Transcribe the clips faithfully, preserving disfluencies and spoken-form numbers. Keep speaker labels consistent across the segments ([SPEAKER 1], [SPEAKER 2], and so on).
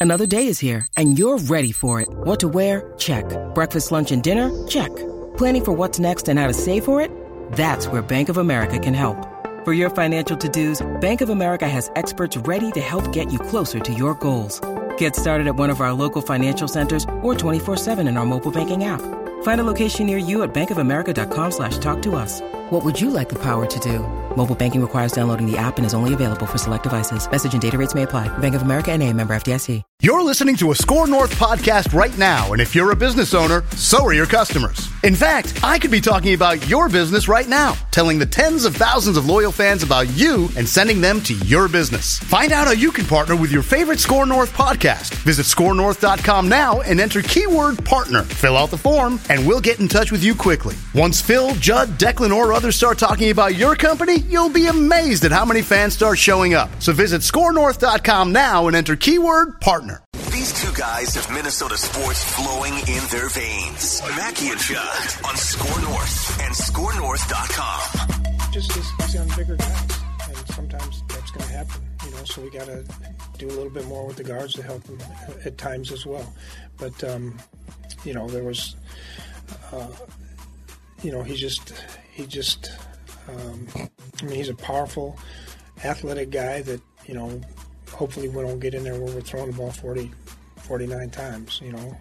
[SPEAKER 1] Another day is here, and you're ready for it. What to wear? Check. Breakfast, lunch, and dinner? Check. Planning for what's next and how to save for it? That's where Bank of America can help. For your financial to-dos, Bank of America has experts ready to help get you closer to your goals. Get started at one of our local financial centers or twenty-four seven in our mobile banking app. Find a location near you at bankofamerica.com slash talk to us. What would you like the power to do? Mobile banking requires downloading the app and is only available for select devices. Message and data rates may apply. Bank of America N A, member F D I C.
[SPEAKER 2] You're listening to a Score North podcast right now, and if you're a business owner, so are your customers. In fact, I could be talking about your business right now, telling the tens of thousands of loyal fans about you and sending them to your business. Find out how you can partner with your favorite Score North podcast. Visit score north dot com now and enter keyword partner. Fill out the form, and we'll get in touch with you quickly. Once Phil, Judd, Declan, or others start talking about your company, you'll be amazed at how many fans start showing up. So visit score north dot com now and enter keyword partner.
[SPEAKER 3] These two guys have Minnesota sports flowing in their veins. Mackie and Judd on Score North and score north dot com.
[SPEAKER 4] Just he's, he's on bigger guys, and sometimes that's going to happen, you know, so we got to do a little bit more with the guards to help him at times as well. But, um, you know, there was, uh, you know, he just, he just, um, I mean, he's a powerful, athletic guy that, you know, hopefully we don't get in there where we're throwing the ball forty, forty-nine times, you know.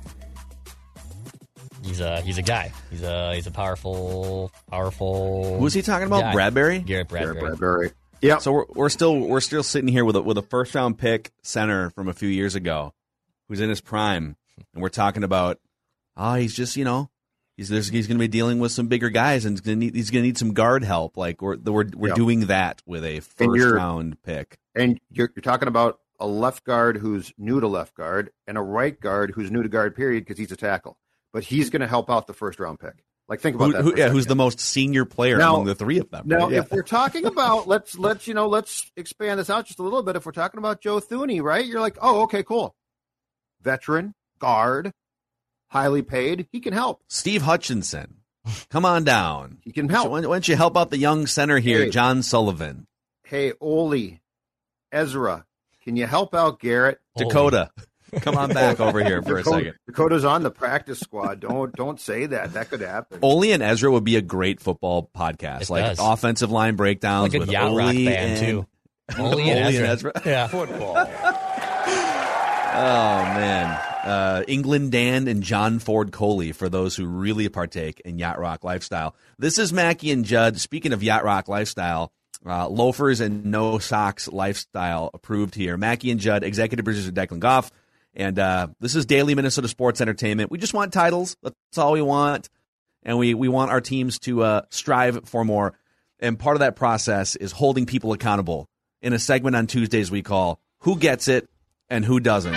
[SPEAKER 5] He's a he's a guy. He's a he's a powerful powerful.
[SPEAKER 6] Who's he talking about?
[SPEAKER 5] guy.
[SPEAKER 6] Bradbury.
[SPEAKER 5] Garrett Bradbury.
[SPEAKER 6] Garrett Bradbury. Yeah. So we're we're still we're still sitting here with a, with a first round pick center from a few years ago, who's in his prime, and we're talking about, oh, he's just you know, he's there's, he's going to be dealing with some bigger guys, and he's going to need, he's going to need some guard help. Like we're we're we're
[SPEAKER 7] yeah.
[SPEAKER 6] doing that with a first round pick.
[SPEAKER 7] And you're you're talking about a left guard who's new to left guard and a right guard who's new to guard, period, because he's a tackle. But he's going to help out the first round pick. Like, think about
[SPEAKER 6] who,
[SPEAKER 7] that.
[SPEAKER 6] Who, yeah, who's the most senior player
[SPEAKER 7] now,
[SPEAKER 6] among the three of them?
[SPEAKER 7] Now,
[SPEAKER 6] right? yeah.
[SPEAKER 7] if we're talking about, let's let's you know, let's expand this out just a little bit. If we're talking about Joe Thuney, right? You're like, oh, okay, cool. Veteran, guard, highly paid. He can help.
[SPEAKER 6] Steve Hutchinson, come on down.
[SPEAKER 7] He can help.
[SPEAKER 6] So why, why don't you help out the young center here,
[SPEAKER 7] hey,
[SPEAKER 6] John Sullivan?
[SPEAKER 7] Hey, Ole, Ezra, can you help out Garrett?
[SPEAKER 6] Dakota. Come on back over here for
[SPEAKER 7] Dakota,
[SPEAKER 6] a second.
[SPEAKER 7] Dakota's on the practice squad. Don't don't say that. That could happen.
[SPEAKER 6] Ole and Ezra would be a great football podcast,
[SPEAKER 5] It
[SPEAKER 6] like
[SPEAKER 5] does.
[SPEAKER 6] offensive line breakdowns
[SPEAKER 5] Like a
[SPEAKER 6] with
[SPEAKER 5] yacht
[SPEAKER 6] Ole
[SPEAKER 5] rock band
[SPEAKER 6] and,
[SPEAKER 5] too.
[SPEAKER 6] Ole
[SPEAKER 5] Ole and
[SPEAKER 6] and
[SPEAKER 5] Ezra.
[SPEAKER 6] Ezra.
[SPEAKER 5] Yeah.
[SPEAKER 7] Football.
[SPEAKER 6] Oh man, uh, England Dan and John Ford Coley for those who really partake in yacht rock lifestyle. This is Mackie and Judd. Speaking of yacht rock lifestyle. Uh, loafers and no socks lifestyle approved here. Mackie and Judd, executive producer Declan Goff. And uh, this is Daily Minnesota Sports Entertainment. We just want titles. That's all we want. And we, we want our teams to uh, strive for more. And part of that process is holding people accountable. In a segment on Tuesdays we call Who Gets It and Who Doesn't.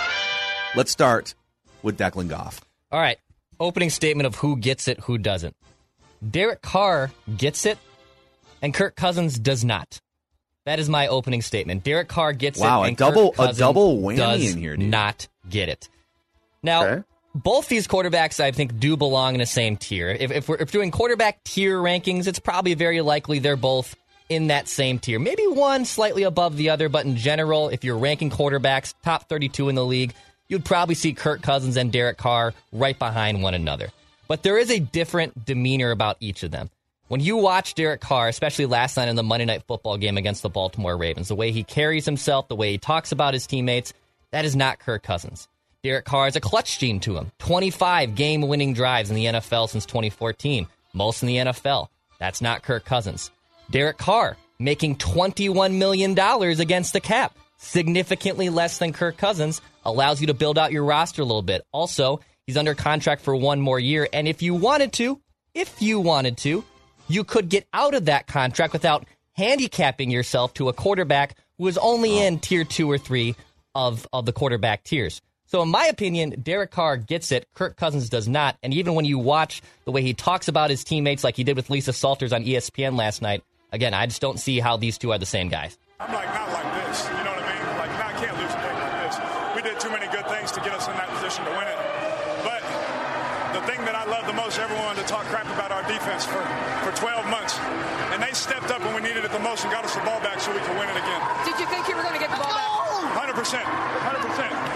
[SPEAKER 6] Let's start with Declan Goff.
[SPEAKER 5] All right. Opening statement of who gets it, who doesn't. Derek Carr gets it, and Kirk Cousins does not. That is my opening statement. Derek Carr gets
[SPEAKER 6] wow,
[SPEAKER 5] it,
[SPEAKER 6] a
[SPEAKER 5] and
[SPEAKER 6] double,
[SPEAKER 5] Kirk Cousins
[SPEAKER 6] a double whammy
[SPEAKER 5] does
[SPEAKER 6] in here, dude.
[SPEAKER 5] not get it. Now,
[SPEAKER 7] Okay.
[SPEAKER 5] both these quarterbacks, I think, do belong in the same tier. If, if we're if doing quarterback tier rankings, it's probably very likely they're both in that same tier. Maybe one slightly above the other, but in general, if you're ranking quarterbacks, top thirty-two in the league, you'd probably see Kirk Cousins and Derek Carr right behind one another. But there is a different demeanor about each of them. When you watch Derek Carr, especially last night in the Monday Night Football game against the Baltimore Ravens, the way he carries himself, the way he talks about his teammates, that is not Kirk Cousins. Derek Carr has a clutch gene to him. twenty-five game-winning drives in the N F L since twenty fourteen. Most in the N F L. That's not Kirk Cousins. Derek Carr making twenty-one million dollars against the cap. Significantly less than Kirk Cousins. Allows you to build out your roster a little bit. Also, he's under contract for one more year. And if you wanted to, if you wanted to, you could get out of that contract without handicapping yourself to a quarterback who is only in tier two or three of, of the quarterback tiers. So in my opinion, Derek Carr gets it. Kirk Cousins does not. And even when you watch the way he talks about his teammates like he did with Lisa Salters on E S P N last night, again, I just don't see how these two are the same guys.
[SPEAKER 8] I'm like, not like this. You know what I mean? Like, nah, I can't lose a game like this. We did too many good things to get us in that position to win it. But the thing that I love the most, everyone to talk crap about our defense for, for twelve months. And they stepped up when we needed it the most and got us the ball back so we could win it again.
[SPEAKER 9] Did you think you were going to get the ball back?
[SPEAKER 8] one hundred percent. one hundred percent.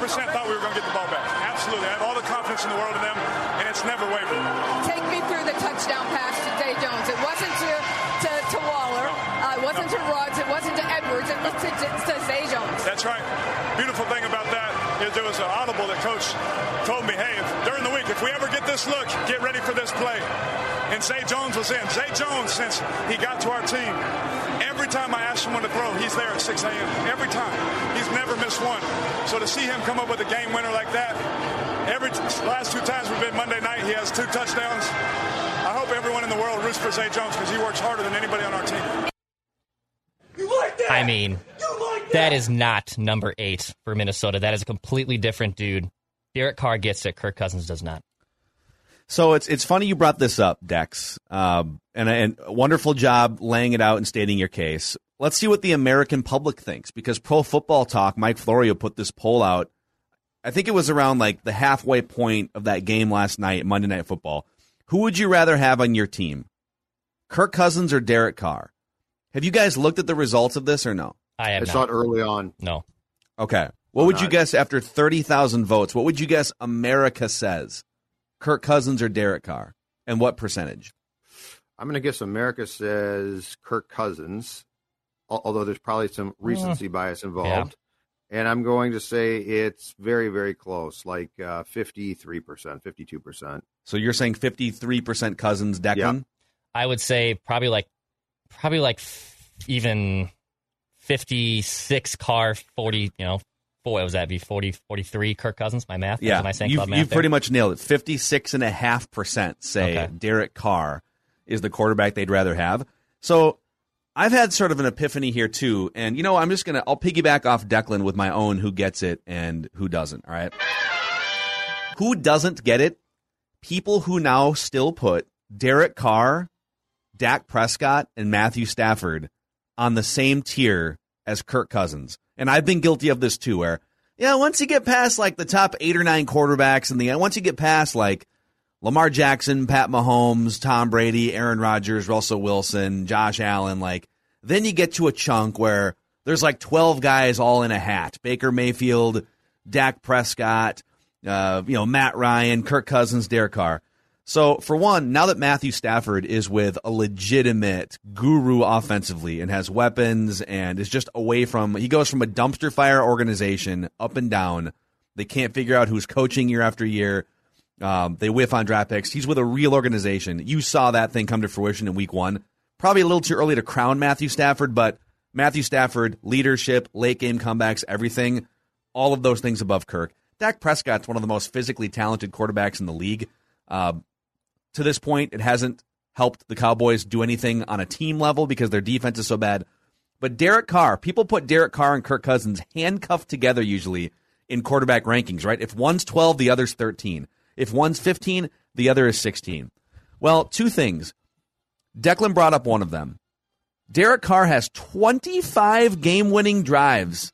[SPEAKER 8] percent thought we were going to get the ball back. Absolutely. I have all the confidence in the world in them, and it's never wavered.
[SPEAKER 9] Take me through the touchdown pass to Zay Jones. It wasn't to, to, to Waller. No. Uh, it wasn't no. to Ruggs. It wasn't to Edwards. It was to, to, to Zay Jones.
[SPEAKER 8] That's right. Beautiful thing about that is there was an audible that Coach told me, hey, if, during the week, if we ever get this look, get ready for this play. And Zay Jones was in. Zay Jones, since he got to our team, every time I ask him when to throw, he's there at six a.m. Every time. He's never missed one. So to see him come up with a game winner like that, every t- last two times we've been Monday night, he has two touchdowns. I hope everyone in the world roots for Zay Jones because he works harder than anybody on our team.
[SPEAKER 5] You like that? I mean, like that? that is not number eight for Minnesota. That is a completely different dude. Derek Carr gets it. Kirk Cousins does not.
[SPEAKER 6] So it's it's funny you brought this up, Dex, um, and, and a wonderful job laying it out and stating your case. Let's see what the American public thinks, because Pro Football Talk, Mike Florio put this poll out. I think it was around like the halfway point of that game last night, Monday Night Football. Who would you rather have on your team, Kirk Cousins or Derek Carr? Have you guys looked at the results of this or no?
[SPEAKER 5] I have
[SPEAKER 7] I
[SPEAKER 5] not.
[SPEAKER 7] saw it early on.
[SPEAKER 5] No.
[SPEAKER 6] Okay. What would you guess after thirty thousand votes? What would you guess America says? Kirk Cousins or Derek Carr? And what percentage?
[SPEAKER 7] I'm going to guess America says Kirk Cousins, although there's probably some recency uh, bias involved. Yeah. And I'm going to say it's very, very close, like uh, fifty-three percent, fifty-two percent.
[SPEAKER 6] So you're saying fifty-three percent Cousins, Declan?
[SPEAKER 7] Yeah.
[SPEAKER 5] I would say probably like, probably like even fifty-six Carr, forty, you know, what was that be? forty, forty-three Kirk Cousins, my math?
[SPEAKER 6] Yeah,
[SPEAKER 5] Am I saying
[SPEAKER 6] you've,
[SPEAKER 5] club math
[SPEAKER 6] you've
[SPEAKER 5] there?
[SPEAKER 6] pretty much nailed it. fifty-six point five percent say
[SPEAKER 5] okay.
[SPEAKER 6] Derek Carr is the quarterback they'd rather have. So I've had sort of an epiphany here too, and you know, I'm just going to, I'll piggyback off Declan with my own who gets it and who doesn't, all right? Who doesn't get it? People who now still put Derek Carr, Dak Prescott, and Matthew Stafford on the same tier as Kirk Cousins. And I've been guilty of this too, where, yeah, once you get past like the top eight or nine quarterbacks in the end, once you get past like Lamar Jackson, Pat Mahomes, Tom Brady, Aaron Rodgers, Russell Wilson, Josh Allen, like, then you get to a chunk where there's like twelve guys all in a hat. Baker Mayfield, Dak Prescott, uh, you know, Matt Ryan, Kirk Cousins, Derek Carr. So, for one, now that Matthew Stafford is with a legitimate guru offensively and has weapons and is just away from, he goes from a dumpster fire organization up and down. They can't figure out who's coaching year after year. Um, they whiff on draft picks. He's with a real organization. You saw that thing come to fruition in week one. Probably a little too early to crown Matthew Stafford, but Matthew Stafford, leadership, late game comebacks, everything, all of those things above Kirk. Dak Prescott's one of the most physically talented quarterbacks in the league. Uh, To this point, it hasn't helped the Cowboys do anything on a team level because their defense is so bad. But Derek Carr, people put Derek Carr and Kirk Cousins handcuffed together usually in quarterback rankings, right? If one's twelve, the other's thirteen. If one's fifteen, the other is sixteen. Well, two things. Declan brought up one of them. Derek Carr has twenty-five game-winning drives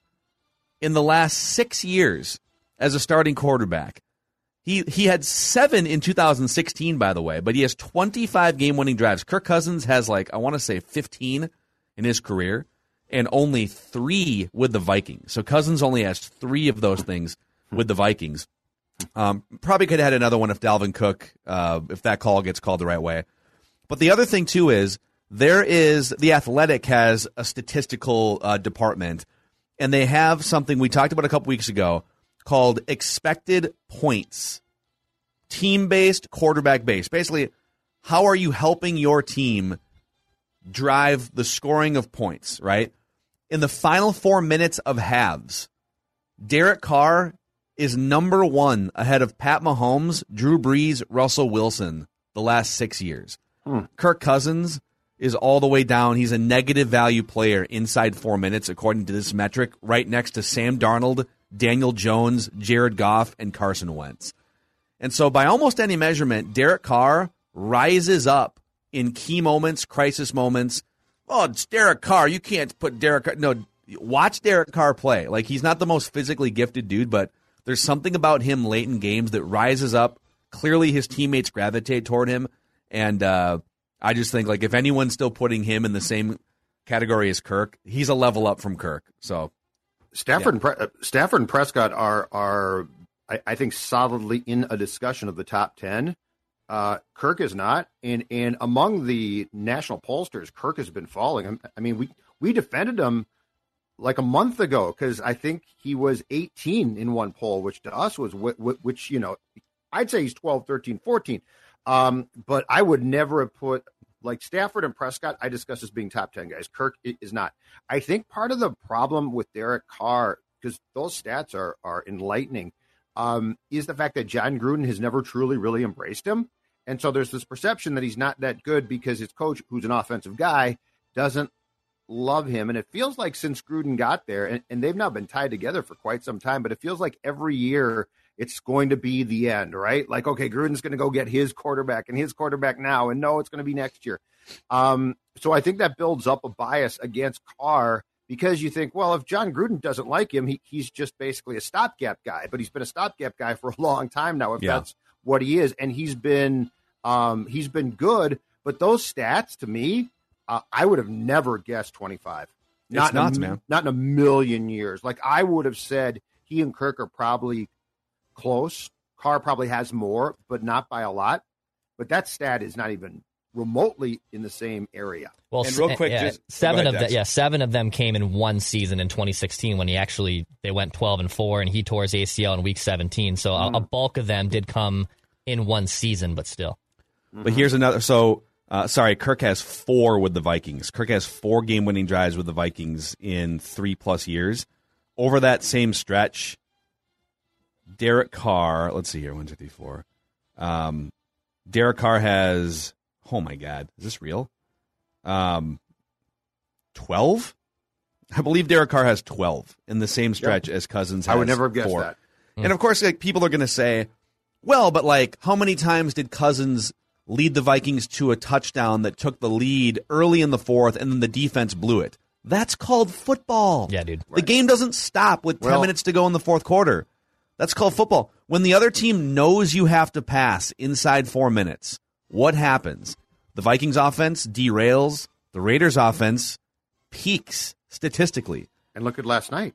[SPEAKER 6] in the last six years as a starting quarterback. He he had seven in two thousand sixteen, by the way, but he has twenty-five game-winning drives. Kirk Cousins has, like, I want to say fifteen in his career, and only three with the Vikings. So Cousins only has three of those things with the Vikings. Um, probably could have had another one if Dalvin Cook, uh, if that call gets called the right way. But the other thing, too, is there is, The Athletic has a statistical uh, department, and they have something we talked about a couple weeks ago called expected points, team-based, quarterback-based. Basically, how are you helping your team drive the scoring of points, right? In the final four minutes of halves, Derek Carr is number one ahead of Pat Mahomes, Drew Brees, Russell Wilson the last six years. Hmm. Kirk Cousins is all the way down. He's a negative value player inside four minutes, according to this metric, right next to Sam Darnold, Daniel Jones, Jared Goff, and Carson Wentz. And so by almost any measurement, Derek Carr rises up in key moments, crisis moments. Oh, it's Derek Carr. You can't put Derek Carr. No, watch Derek Carr play. Like, he's not the most physically gifted dude, but there's something about him late in games that rises up. Clearly his teammates gravitate toward him. And uh, I just think, like, if anyone's still putting him in the same category as Kirk, he's a level up from Kirk. So
[SPEAKER 7] Stafford,
[SPEAKER 6] Yeah.
[SPEAKER 7] and Pre- Stafford and Prescott are are I, I think solidly in a discussion of the top ten. Uh, Kirk is not, and and among the national pollsters, Kirk has been falling. I mean, we we defended him like a month ago because I think he was eighteen in one poll, which to us was which you know I'd say he's twelve, thirteen, fourteen. Um, but I would never have put like Stafford and Prescott. I discuss as being top ten guys. Kirk is not. I think part of the problem with Derek Carr, because those stats are are enlightening, um, is the fact that John Gruden has never truly really embraced him. And so there's this perception that he's not that good because his coach, who's an offensive guy, doesn't love him. And it feels like since Gruden got there, and, and they've now been tied together for quite some time, but it feels like every year it's going to be the end, right? Like, okay, Gruden's going to go get his quarterback and his quarterback now, and no, it's going to be next year. Um, so I think that builds up a bias against Carr because you think, well, if John Gruden doesn't like him, he, he's just basically a stopgap guy, but he's been a stopgap guy for a long time now, if
[SPEAKER 6] Yeah.
[SPEAKER 7] that's what he is. And he's been, um, he's been good, but those stats to me, uh, I would have never guessed twenty-five. Not
[SPEAKER 6] It's nuts,
[SPEAKER 7] in a,
[SPEAKER 6] man.
[SPEAKER 7] Not in a million years. Like I would have said he and Kirk are probably close. Carr probably has more, but not by a lot. But that stat is not even remotely in the same area.
[SPEAKER 5] Well,
[SPEAKER 6] And real quick,
[SPEAKER 5] yeah,
[SPEAKER 6] just-
[SPEAKER 5] seven
[SPEAKER 6] go
[SPEAKER 5] of
[SPEAKER 6] ahead,
[SPEAKER 5] them,
[SPEAKER 6] Dex.
[SPEAKER 5] yeah, seven of them came in one season in twenty sixteen when he actually they went twelve and four, and he tore his A C L in week seventeen. So
[SPEAKER 6] Mm.
[SPEAKER 5] a, a bulk of them did come in one season, but still.
[SPEAKER 6] But here's another. So, uh, sorry, Kirk has four with the Vikings. Kirk has four game-winning drives with the Vikings in three-plus years. Over that same stretch, Derek Carr, let's see here, one, two, three, four. Um, Derek Carr has, oh my God, is this real? Um, twelve? I believe Derek Carr has twelve in the same stretch as Cousins has
[SPEAKER 7] I would never have guessed
[SPEAKER 6] four.
[SPEAKER 7] that.
[SPEAKER 6] And of course, like, people are going to say, well, but like, how many times did Cousins lead the Vikings to a touchdown that took the lead early in the fourth and then the defense blew it? That's called football.
[SPEAKER 5] Yeah, dude.
[SPEAKER 6] The game doesn't stop with ten
[SPEAKER 7] Well-
[SPEAKER 6] minutes to go in the fourth quarter. That's called football. When the other team knows you have to pass inside four minutes, what happens? The Vikings offense derails. The Raiders offense peaks statistically.
[SPEAKER 7] And look at last night.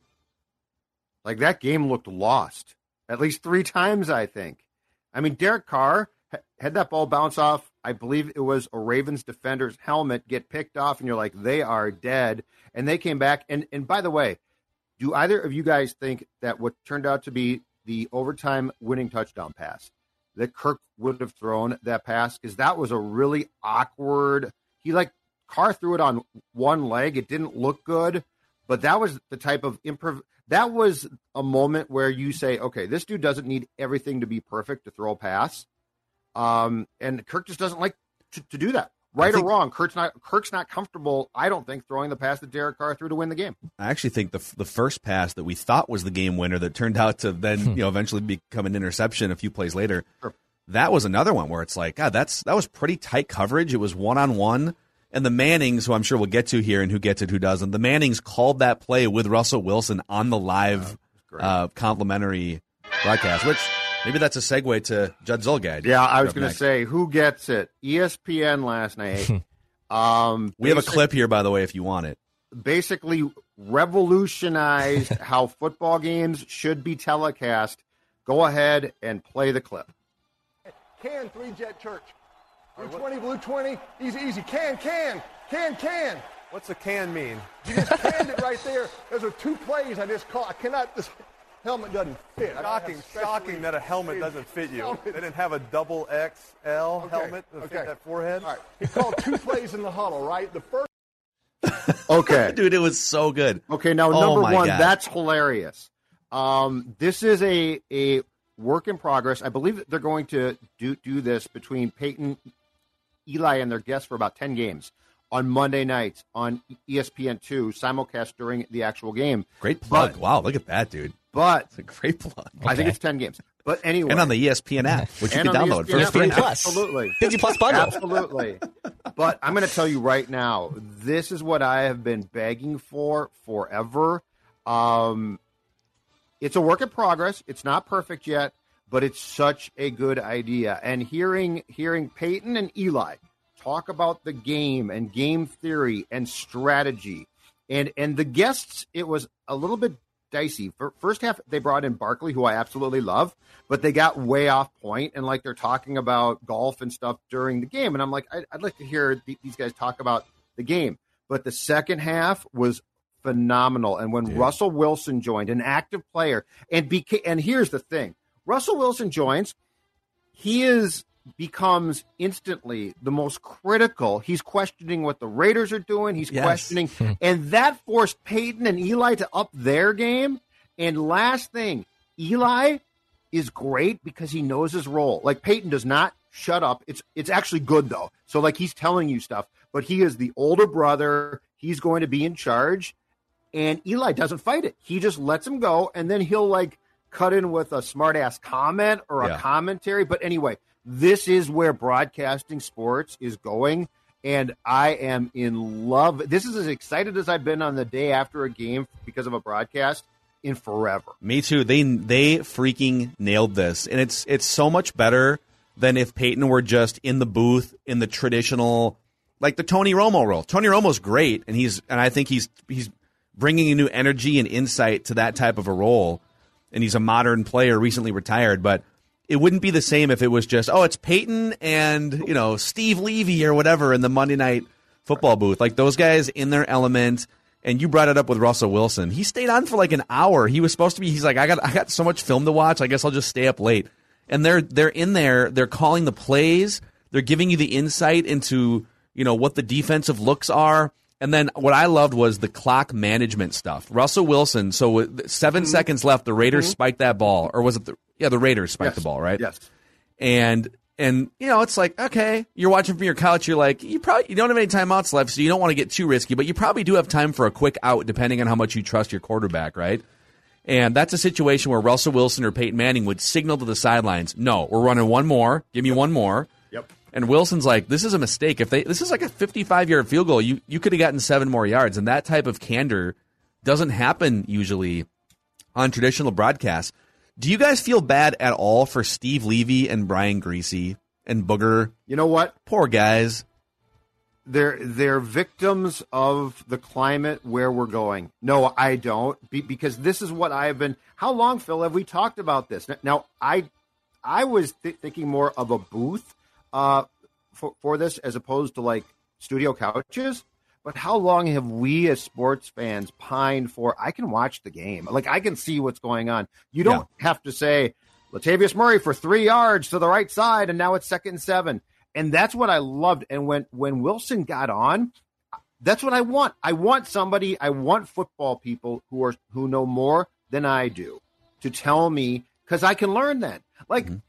[SPEAKER 7] Like that game looked lost at least three times, I think. I mean, Derek Carr ha- had that ball bounce off. I believe it was a Ravens defender's helmet, get picked off, and you're like, they are dead. And they came back. And, and by the way, do either of you guys think that what turned out to be the overtime winning touchdown pass, that Kirk would have thrown that pass? Because that was a really awkward, he like, Carr threw it on one leg. It didn't look good, but that was the type of improv. That was a moment where you say, okay, this dude doesn't need everything to be perfect to throw a pass. Um, and Kirk just doesn't like to, to do that. Right
[SPEAKER 6] think-
[SPEAKER 7] or wrong, Kirk's not Kirk's not comfortable, I don't think, throwing the pass that Derek Carr threw to win the game.
[SPEAKER 6] I actually think the the first pass that we thought was the game winner that turned out to then you know eventually become an interception a few plays later.
[SPEAKER 7] Sure.
[SPEAKER 6] That was another one where it's like, God, that's that was pretty tight coverage. It was one on one, and the Mannings, who I'm sure we'll get to here, and who gets it, who doesn't. The Mannings called that play with Russell Wilson on the live uh, complimentary broadcast, which maybe that's a segue to Judd Zulgad.
[SPEAKER 7] Yeah, I was
[SPEAKER 6] Up
[SPEAKER 7] going to
[SPEAKER 6] next.
[SPEAKER 7] say, who gets it? E S P N last night. um,
[SPEAKER 6] We have a
[SPEAKER 7] basic-
[SPEAKER 6] clip here, by the way, if you want it.
[SPEAKER 7] Basically revolutionized how football games should be telecast. Go ahead and play the clip.
[SPEAKER 10] Can, three jet church. Blue twenty, blue twenty. Easy, easy. Can, can, can, can.
[SPEAKER 11] What's a can mean?
[SPEAKER 10] You just canned it right there. Those are two plays I just caught. I cannot, this helmet doesn't fit. I
[SPEAKER 11] Shocking,
[SPEAKER 10] have specially
[SPEAKER 11] shocking that a helmet
[SPEAKER 10] made
[SPEAKER 11] doesn't fit you.
[SPEAKER 10] helmet.
[SPEAKER 11] They didn't have a double X L
[SPEAKER 10] Okay,
[SPEAKER 11] helmet to
[SPEAKER 10] okay.
[SPEAKER 11] fit that forehead.
[SPEAKER 10] All right. He called two plays in the huddle, right? The first.
[SPEAKER 7] Okay.
[SPEAKER 6] Dude, it was so good.
[SPEAKER 7] Okay, now
[SPEAKER 6] Oh
[SPEAKER 7] number
[SPEAKER 6] my
[SPEAKER 7] one,
[SPEAKER 6] God.
[SPEAKER 7] that's hilarious. Um, this is a a work in progress. I believe that they're going to do do this between Peyton, Eli, and their guests for about ten games on Monday nights on E S P N two, simulcast during the actual game.
[SPEAKER 6] Great plug.
[SPEAKER 7] But-
[SPEAKER 6] wow, look at that, dude.
[SPEAKER 7] But
[SPEAKER 6] It's a great plug.
[SPEAKER 7] I think it's ten games. But anyway,
[SPEAKER 6] And on the E S P N app, which you
[SPEAKER 7] And
[SPEAKER 6] can
[SPEAKER 7] on the
[SPEAKER 6] download
[SPEAKER 7] E S P N
[SPEAKER 6] for
[SPEAKER 7] app,
[SPEAKER 6] free.
[SPEAKER 5] Plus.
[SPEAKER 7] Absolutely.
[SPEAKER 5] fifty plus bundle.
[SPEAKER 7] Absolutely. But I'm going to tell you right now, this is what I have been begging for forever. Um, it's a work in progress. It's not perfect yet, but it's such a good idea. And hearing hearing Peyton and Eli talk about the game and game theory and strategy, and and the guests, it was a little bit dicey. First half, they brought in Barkley, who I absolutely love, but they got way off point, and like they're talking about golf and stuff during the game. And I'm like, I'd, I'd like to hear th- these guys talk about the game. But the second half was phenomenal. And when Dude. Russell Wilson joined, an active player, and beca- and here's the thing, Russell Wilson joins, he is becomes instantly the most critical. He's questioning what the Raiders are doing. He's yes. questioning, and that forced Peyton and Eli to up their game. And last thing, Eli is great because he knows his role. Like Peyton does not shut up. It's it's actually good though. So like he's telling you stuff, but he is the older brother. He's going to be in charge, and Eli doesn't fight it. He just lets him go, and then he'll like cut in with a smart ass comment or a yeah. commentary. But anyway. This is where broadcasting sports is going, and I am in love. This is as excited as I've been on the day after a game because of a broadcast in forever.
[SPEAKER 6] Me too. They they freaking nailed this, and it's it's so much better than if Peyton were just in the booth in the traditional, like the Tony Romo role. Tony Romo's great, and he's and I think he's he's bringing a new energy and insight to that type of a role, and he's a modern player, recently retired, but. It wouldn't be the same if it was just, oh, it's Peyton and, you know, Steve Levy or whatever in the Monday Night Football booth. Like those guys in their element. And you brought it up with Russell Wilson. He stayed on for like an hour. He was supposed to be, he's like, I got I got so much film to watch. I guess I'll just stay up late. And they're they're in there. They're calling the plays. They're giving you the insight into, you know, what the defensive looks are. And then what I loved was the clock management stuff. Russell Wilson, so with seven mm-hmm. seconds left, the Raiders mm-hmm. spiked that ball. Or was it the, yeah, the Raiders spiked
[SPEAKER 7] yes.
[SPEAKER 6] the ball, right?
[SPEAKER 7] Yes.
[SPEAKER 6] And, and you know, it's like, okay, you're watching from your couch. You're like, you probably you don't have any timeouts left, so you don't want to get too risky. But you probably do have time for a quick out, depending on how much you trust your quarterback, right? And that's a situation where Russell Wilson or Peyton Manning would signal to the sidelines, no, we're running one more. Give me one more.
[SPEAKER 7] Yep.
[SPEAKER 6] And Wilson's like, this is a mistake. If they this is like a fifty-five-yard field goal, you, you could have gotten seven more yards. And that type of candor doesn't happen usually on traditional broadcasts. Do you guys feel bad at all for Steve Levy and Brian Griese and Booger?
[SPEAKER 7] You know what?
[SPEAKER 6] Poor guys.
[SPEAKER 7] They're they're victims of the climate where we're going. No, I don't, be, because this is what I've been. How long, Phil, have we talked about this? Now, I I was th- thinking more of a booth uh, for for this as opposed to like studio couches. But how long have we as sports fans pined for? I can watch the game, like I can see what's going on. You don't yeah. have to say Latavius Murray for three yards to the right side, and now it's second and seven. And that's what I loved. And when, when Wilson got on, that's what I want. I want somebody, I want football people who are who know more than I do to tell me, because I can learn that. Like mm-hmm.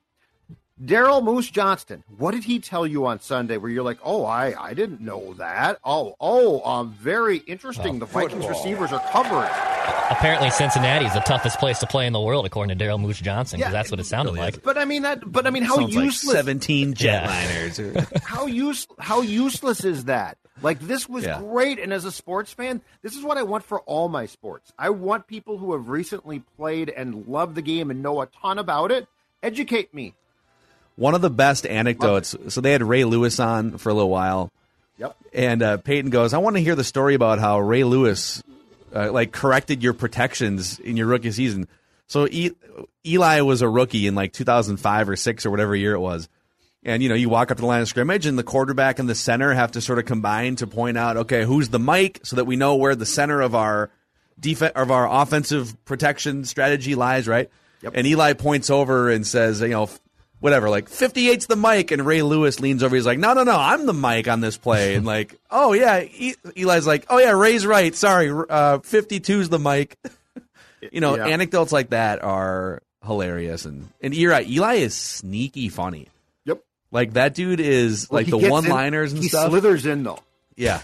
[SPEAKER 7] Daryl Moose Johnston, what did he tell you on Sunday where you're like, oh, I, I didn't know that. Oh, oh, um, very interesting. Oh, the Vikings football. Receivers are covering.
[SPEAKER 5] Apparently Cincinnati is the toughest place to play in the world, according to Daryl Moose Johnson, because yeah, that's what it sounded really like.
[SPEAKER 7] But I mean that. But I mean, how
[SPEAKER 6] Sounds
[SPEAKER 7] useless?
[SPEAKER 6] Like Seventeen jetliners.
[SPEAKER 7] Yeah. how use How useless is that? Like this was
[SPEAKER 6] yeah.
[SPEAKER 7] great, and as a sports fan, this is what I want for all my sports. I want people who have recently played and love the game and know a ton about it. Educate me.
[SPEAKER 6] One of the best anecdotes. So they had Ray Lewis on for a little while.
[SPEAKER 7] Yep.
[SPEAKER 6] And uh, Peyton goes, I want to hear the story about how Ray Lewis uh, like corrected your protections in your rookie season. So e- Eli was a rookie in like two thousand five or six or whatever year it was. And, you know, you walk up to the line of scrimmage and the quarterback and the center have to sort of combine to point out, okay, who's the Mike, so that we know where the center of our def- of our offensive protection strategy lies, right?
[SPEAKER 7] Yep.
[SPEAKER 6] And Eli points over and says, you know, whatever, like fifty-eight's the Mike, and Ray Lewis leans over. He's like, no, no, no, I'm the Mike on this play. And like, oh, yeah. E- Eli's like, oh, yeah, Ray's right. Sorry, uh, fifty-two's the Mike. you know, yeah. Anecdotes like that are hilarious. And, and you're right, Eli is sneaky funny.
[SPEAKER 7] Yep.
[SPEAKER 6] Like, that dude is, well, like, the one-liners
[SPEAKER 7] in,
[SPEAKER 6] and
[SPEAKER 7] he
[SPEAKER 6] stuff.
[SPEAKER 7] He slithers in, though.
[SPEAKER 6] Yeah.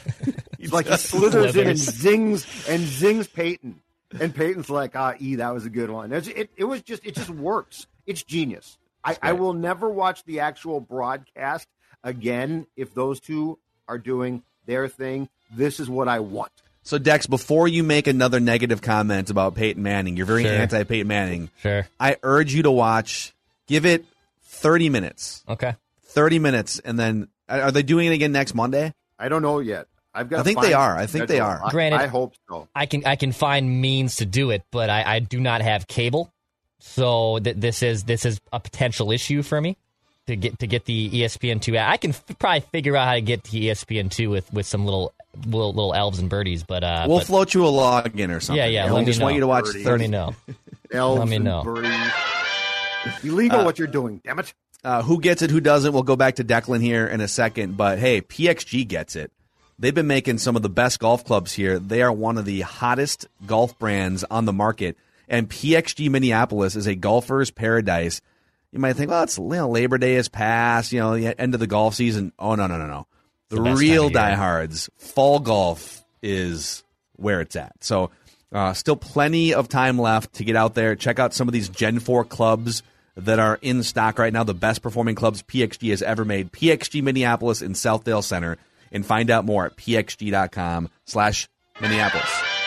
[SPEAKER 7] He's like, he slithers slithers. in and zings, and zings Peyton. And Peyton's like, ah, E, that was a good one. It, it, it was just, it just works. It's genius. I, right. I will never watch the actual broadcast again if those two are doing their thing. This is what I want.
[SPEAKER 6] So, Dex, before you make another negative comment about Peyton Manning, you're very sure. anti-Peyton Manning.
[SPEAKER 5] Sure.
[SPEAKER 6] I urge you to watch, give it thirty minutes.
[SPEAKER 5] Okay.
[SPEAKER 6] thirty minutes, and then, are they doing it again next Monday?
[SPEAKER 7] I don't know yet. I've got.
[SPEAKER 6] I think they are. I think they are.
[SPEAKER 5] Granted,
[SPEAKER 7] I hope so.
[SPEAKER 5] I can I can find means to do it, but I, I do not have cable, so th- this is this is a potential issue for me to get to get the E S P N two. I can f- probably figure out how to get to E S P N two with, with some little, little little elves and birdies, but uh,
[SPEAKER 6] we'll
[SPEAKER 5] but,
[SPEAKER 6] float you a login or something.
[SPEAKER 5] Yeah, yeah.
[SPEAKER 6] You know,
[SPEAKER 5] let
[SPEAKER 6] we just
[SPEAKER 5] me know.
[SPEAKER 6] want you to watch
[SPEAKER 5] Let
[SPEAKER 6] thirty.
[SPEAKER 5] me know.
[SPEAKER 7] Elves
[SPEAKER 5] let me
[SPEAKER 7] and
[SPEAKER 5] know.
[SPEAKER 7] birdies. Illegal
[SPEAKER 6] Uh,
[SPEAKER 7] what you're doing, damn it.
[SPEAKER 6] Uh, who gets it, who doesn't? We'll go back to Declan here in a second. But, hey, P X G gets it. They've been making some of the best golf clubs here. They are one of the hottest golf brands on the market. And P X G Minneapolis is a golfer's paradise. You might think, well, it's, you know, Labor Day has passed, you know, the end of the golf season. Oh, no, no, no, no. The,
[SPEAKER 5] the
[SPEAKER 6] real diehards, fall golf is where it's at. So uh, still plenty of time left to get out there. Check out some of these Gen four clubs that are in stock right now, the best performing clubs P X G has ever made. P X G Minneapolis in Southdale Center. And find out more at pxg.com slash Minneapolis.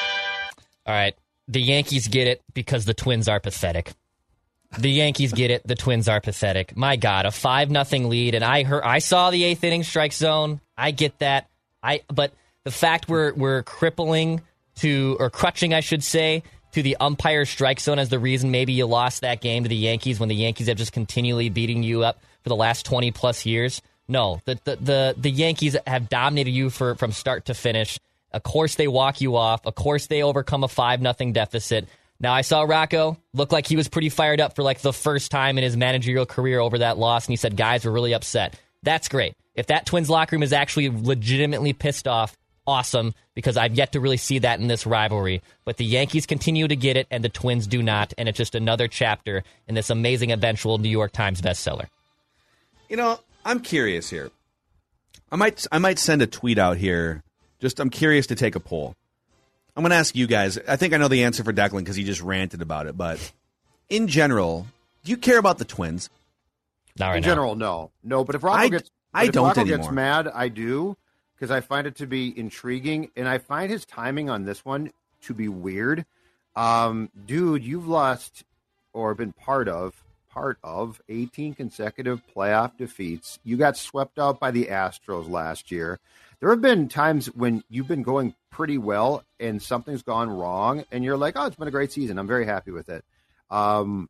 [SPEAKER 5] All right. The Yankees get it because the Twins are pathetic. The Yankees get it. The Twins are pathetic. My God, a five nothing lead, and I heard, I saw the eighth inning strike zone. I get that. I but the fact we're we're crippling to or crutching, I should say, to the umpire strike zone as the reason maybe you lost that game to the Yankees when the Yankees have just continually beating you up for the last twenty plus years. No, the the the, the Yankees have dominated you for from start to finish. Of course, they walk you off. Of course, they overcome a five nothing deficit. Now, I saw Rocco look like he was pretty fired up for like the first time in his managerial career over that loss, and he said guys were really upset. That's great. If that Twins locker room is actually legitimately pissed off, awesome, because I've yet to really see that in this rivalry. But the Yankees continue to get it, and the Twins do not, and it's just another chapter in this amazing eventual New York Times bestseller.
[SPEAKER 6] You know, I'm curious here. I might I might send a tweet out here. Just I'm curious to take a poll. I'm going to ask you guys. I think I know the answer for Declan because he just ranted about it. But in general, do you care about the Twins?
[SPEAKER 5] Not right
[SPEAKER 7] in
[SPEAKER 5] now.
[SPEAKER 7] general, no, no. But if Rocco
[SPEAKER 6] I,
[SPEAKER 7] gets,
[SPEAKER 6] I
[SPEAKER 7] if
[SPEAKER 6] don't
[SPEAKER 7] Rocco
[SPEAKER 6] anymore.
[SPEAKER 7] gets mad, I do because I find it to be intriguing, and I find his timing on this one to be weird. Um, dude, you've lost or been part of. part of eighteen consecutive playoff defeats. You got swept out by the Astros last year. There have been times when you've been going pretty well and something's gone wrong, and you're like, oh, it's been a great season. I'm very happy with it. Um,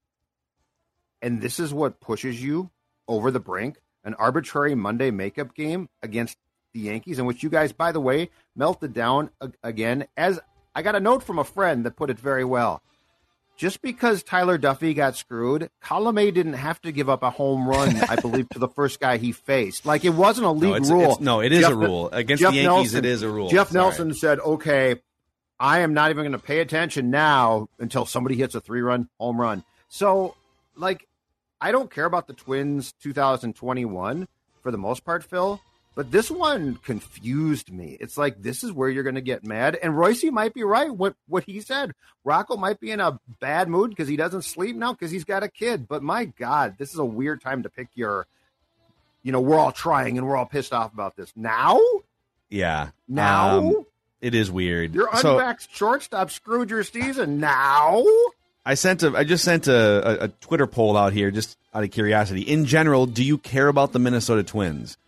[SPEAKER 7] and this is what pushes you over the brink, an arbitrary Monday makeup game against the Yankees, in which you guys, by the way, melted down again. As I got a note from a friend that put it very well. Just because Tyler Duffy got screwed, Colomé didn't have to give up a home run, I believe, to the first guy he faced. Like, it wasn't a league
[SPEAKER 6] no, it's,
[SPEAKER 7] rule.
[SPEAKER 6] It's, no, it is
[SPEAKER 7] Jeff,
[SPEAKER 6] a rule. Against
[SPEAKER 7] Jeff
[SPEAKER 6] the Yankees,
[SPEAKER 7] Nelson,
[SPEAKER 6] it is a rule.
[SPEAKER 7] Jeff
[SPEAKER 6] Sorry.
[SPEAKER 7] Nelson said, okay, I am not even going to pay attention now until somebody hits a three-run home run. So, like, I don't care about the Twins two thousand twenty-one for the most part, Phil. But this one confused me. It's like, this is where you're going to get mad. And Royce might be right, what, what he said. Rocco might be in a bad mood because he doesn't sleep now because he's got a kid. But my God, this is a weird time to pick your, you know, we're all trying and we're all pissed off about this. Now?
[SPEAKER 6] Yeah.
[SPEAKER 7] Now?
[SPEAKER 6] Um, it is weird.
[SPEAKER 7] Your
[SPEAKER 6] So-
[SPEAKER 7] unvaxxed shortstop screwed your season. Now?
[SPEAKER 6] I sent a, I just sent a, a, a Twitter poll out here just out of curiosity. In general, do you care about the Minnesota Twins?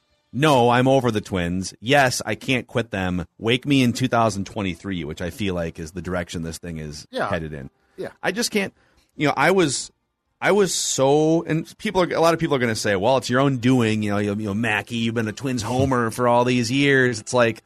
[SPEAKER 6] No, I'm over the Twins. Yes, I can't quit them. Wake me in two thousand twenty-three, which I feel like is the direction this thing is
[SPEAKER 7] Yeah.
[SPEAKER 6] headed in.
[SPEAKER 7] Yeah.
[SPEAKER 6] I just can't. You know, I was, I was so, and people are, a lot of people are going to say, well, it's your own doing. You know, you, you know, Mackie, you've been a Twins homer for all these years. It's like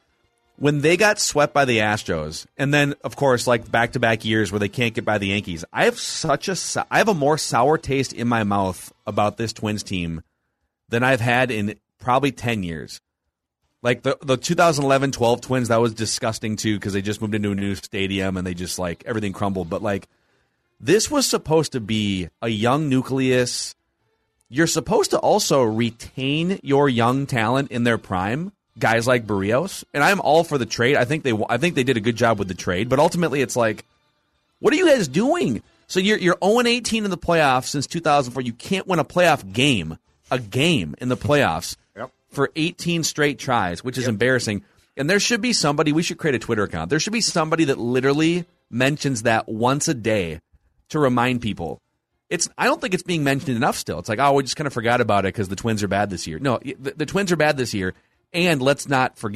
[SPEAKER 6] when they got swept by the Astros, and then of course, like back to back years where they can't get by the Yankees. I have such a, sou- I have a more sour taste in my mouth about this Twins team than I've had in probably ten years. Like the the two thousand eleven twelve Twins, that was disgusting too because they just moved into a new stadium and they just like everything crumbled. But like this was supposed to be a young nucleus. You're supposed to also retain your young talent in their prime, guys like Barrios. And I'm all for the trade. I think they I think they did a good job with the trade. But ultimately, it's like, what are you guys doing? So you're you're oh and eighteen in the playoffs since two thousand four. You can't win a playoff game, a game in the playoffs.
[SPEAKER 7] Yep.
[SPEAKER 6] For eighteen straight tries, which is yep. embarrassing. And there should be somebody, we should create a Twitter account. There should be somebody that literally mentions that once a day to remind people. It's. I don't think it's being mentioned enough still. It's like, oh, we just kind of forgot about it because the Twins are bad this year. No, the, the Twins are bad this year. And let's not forget,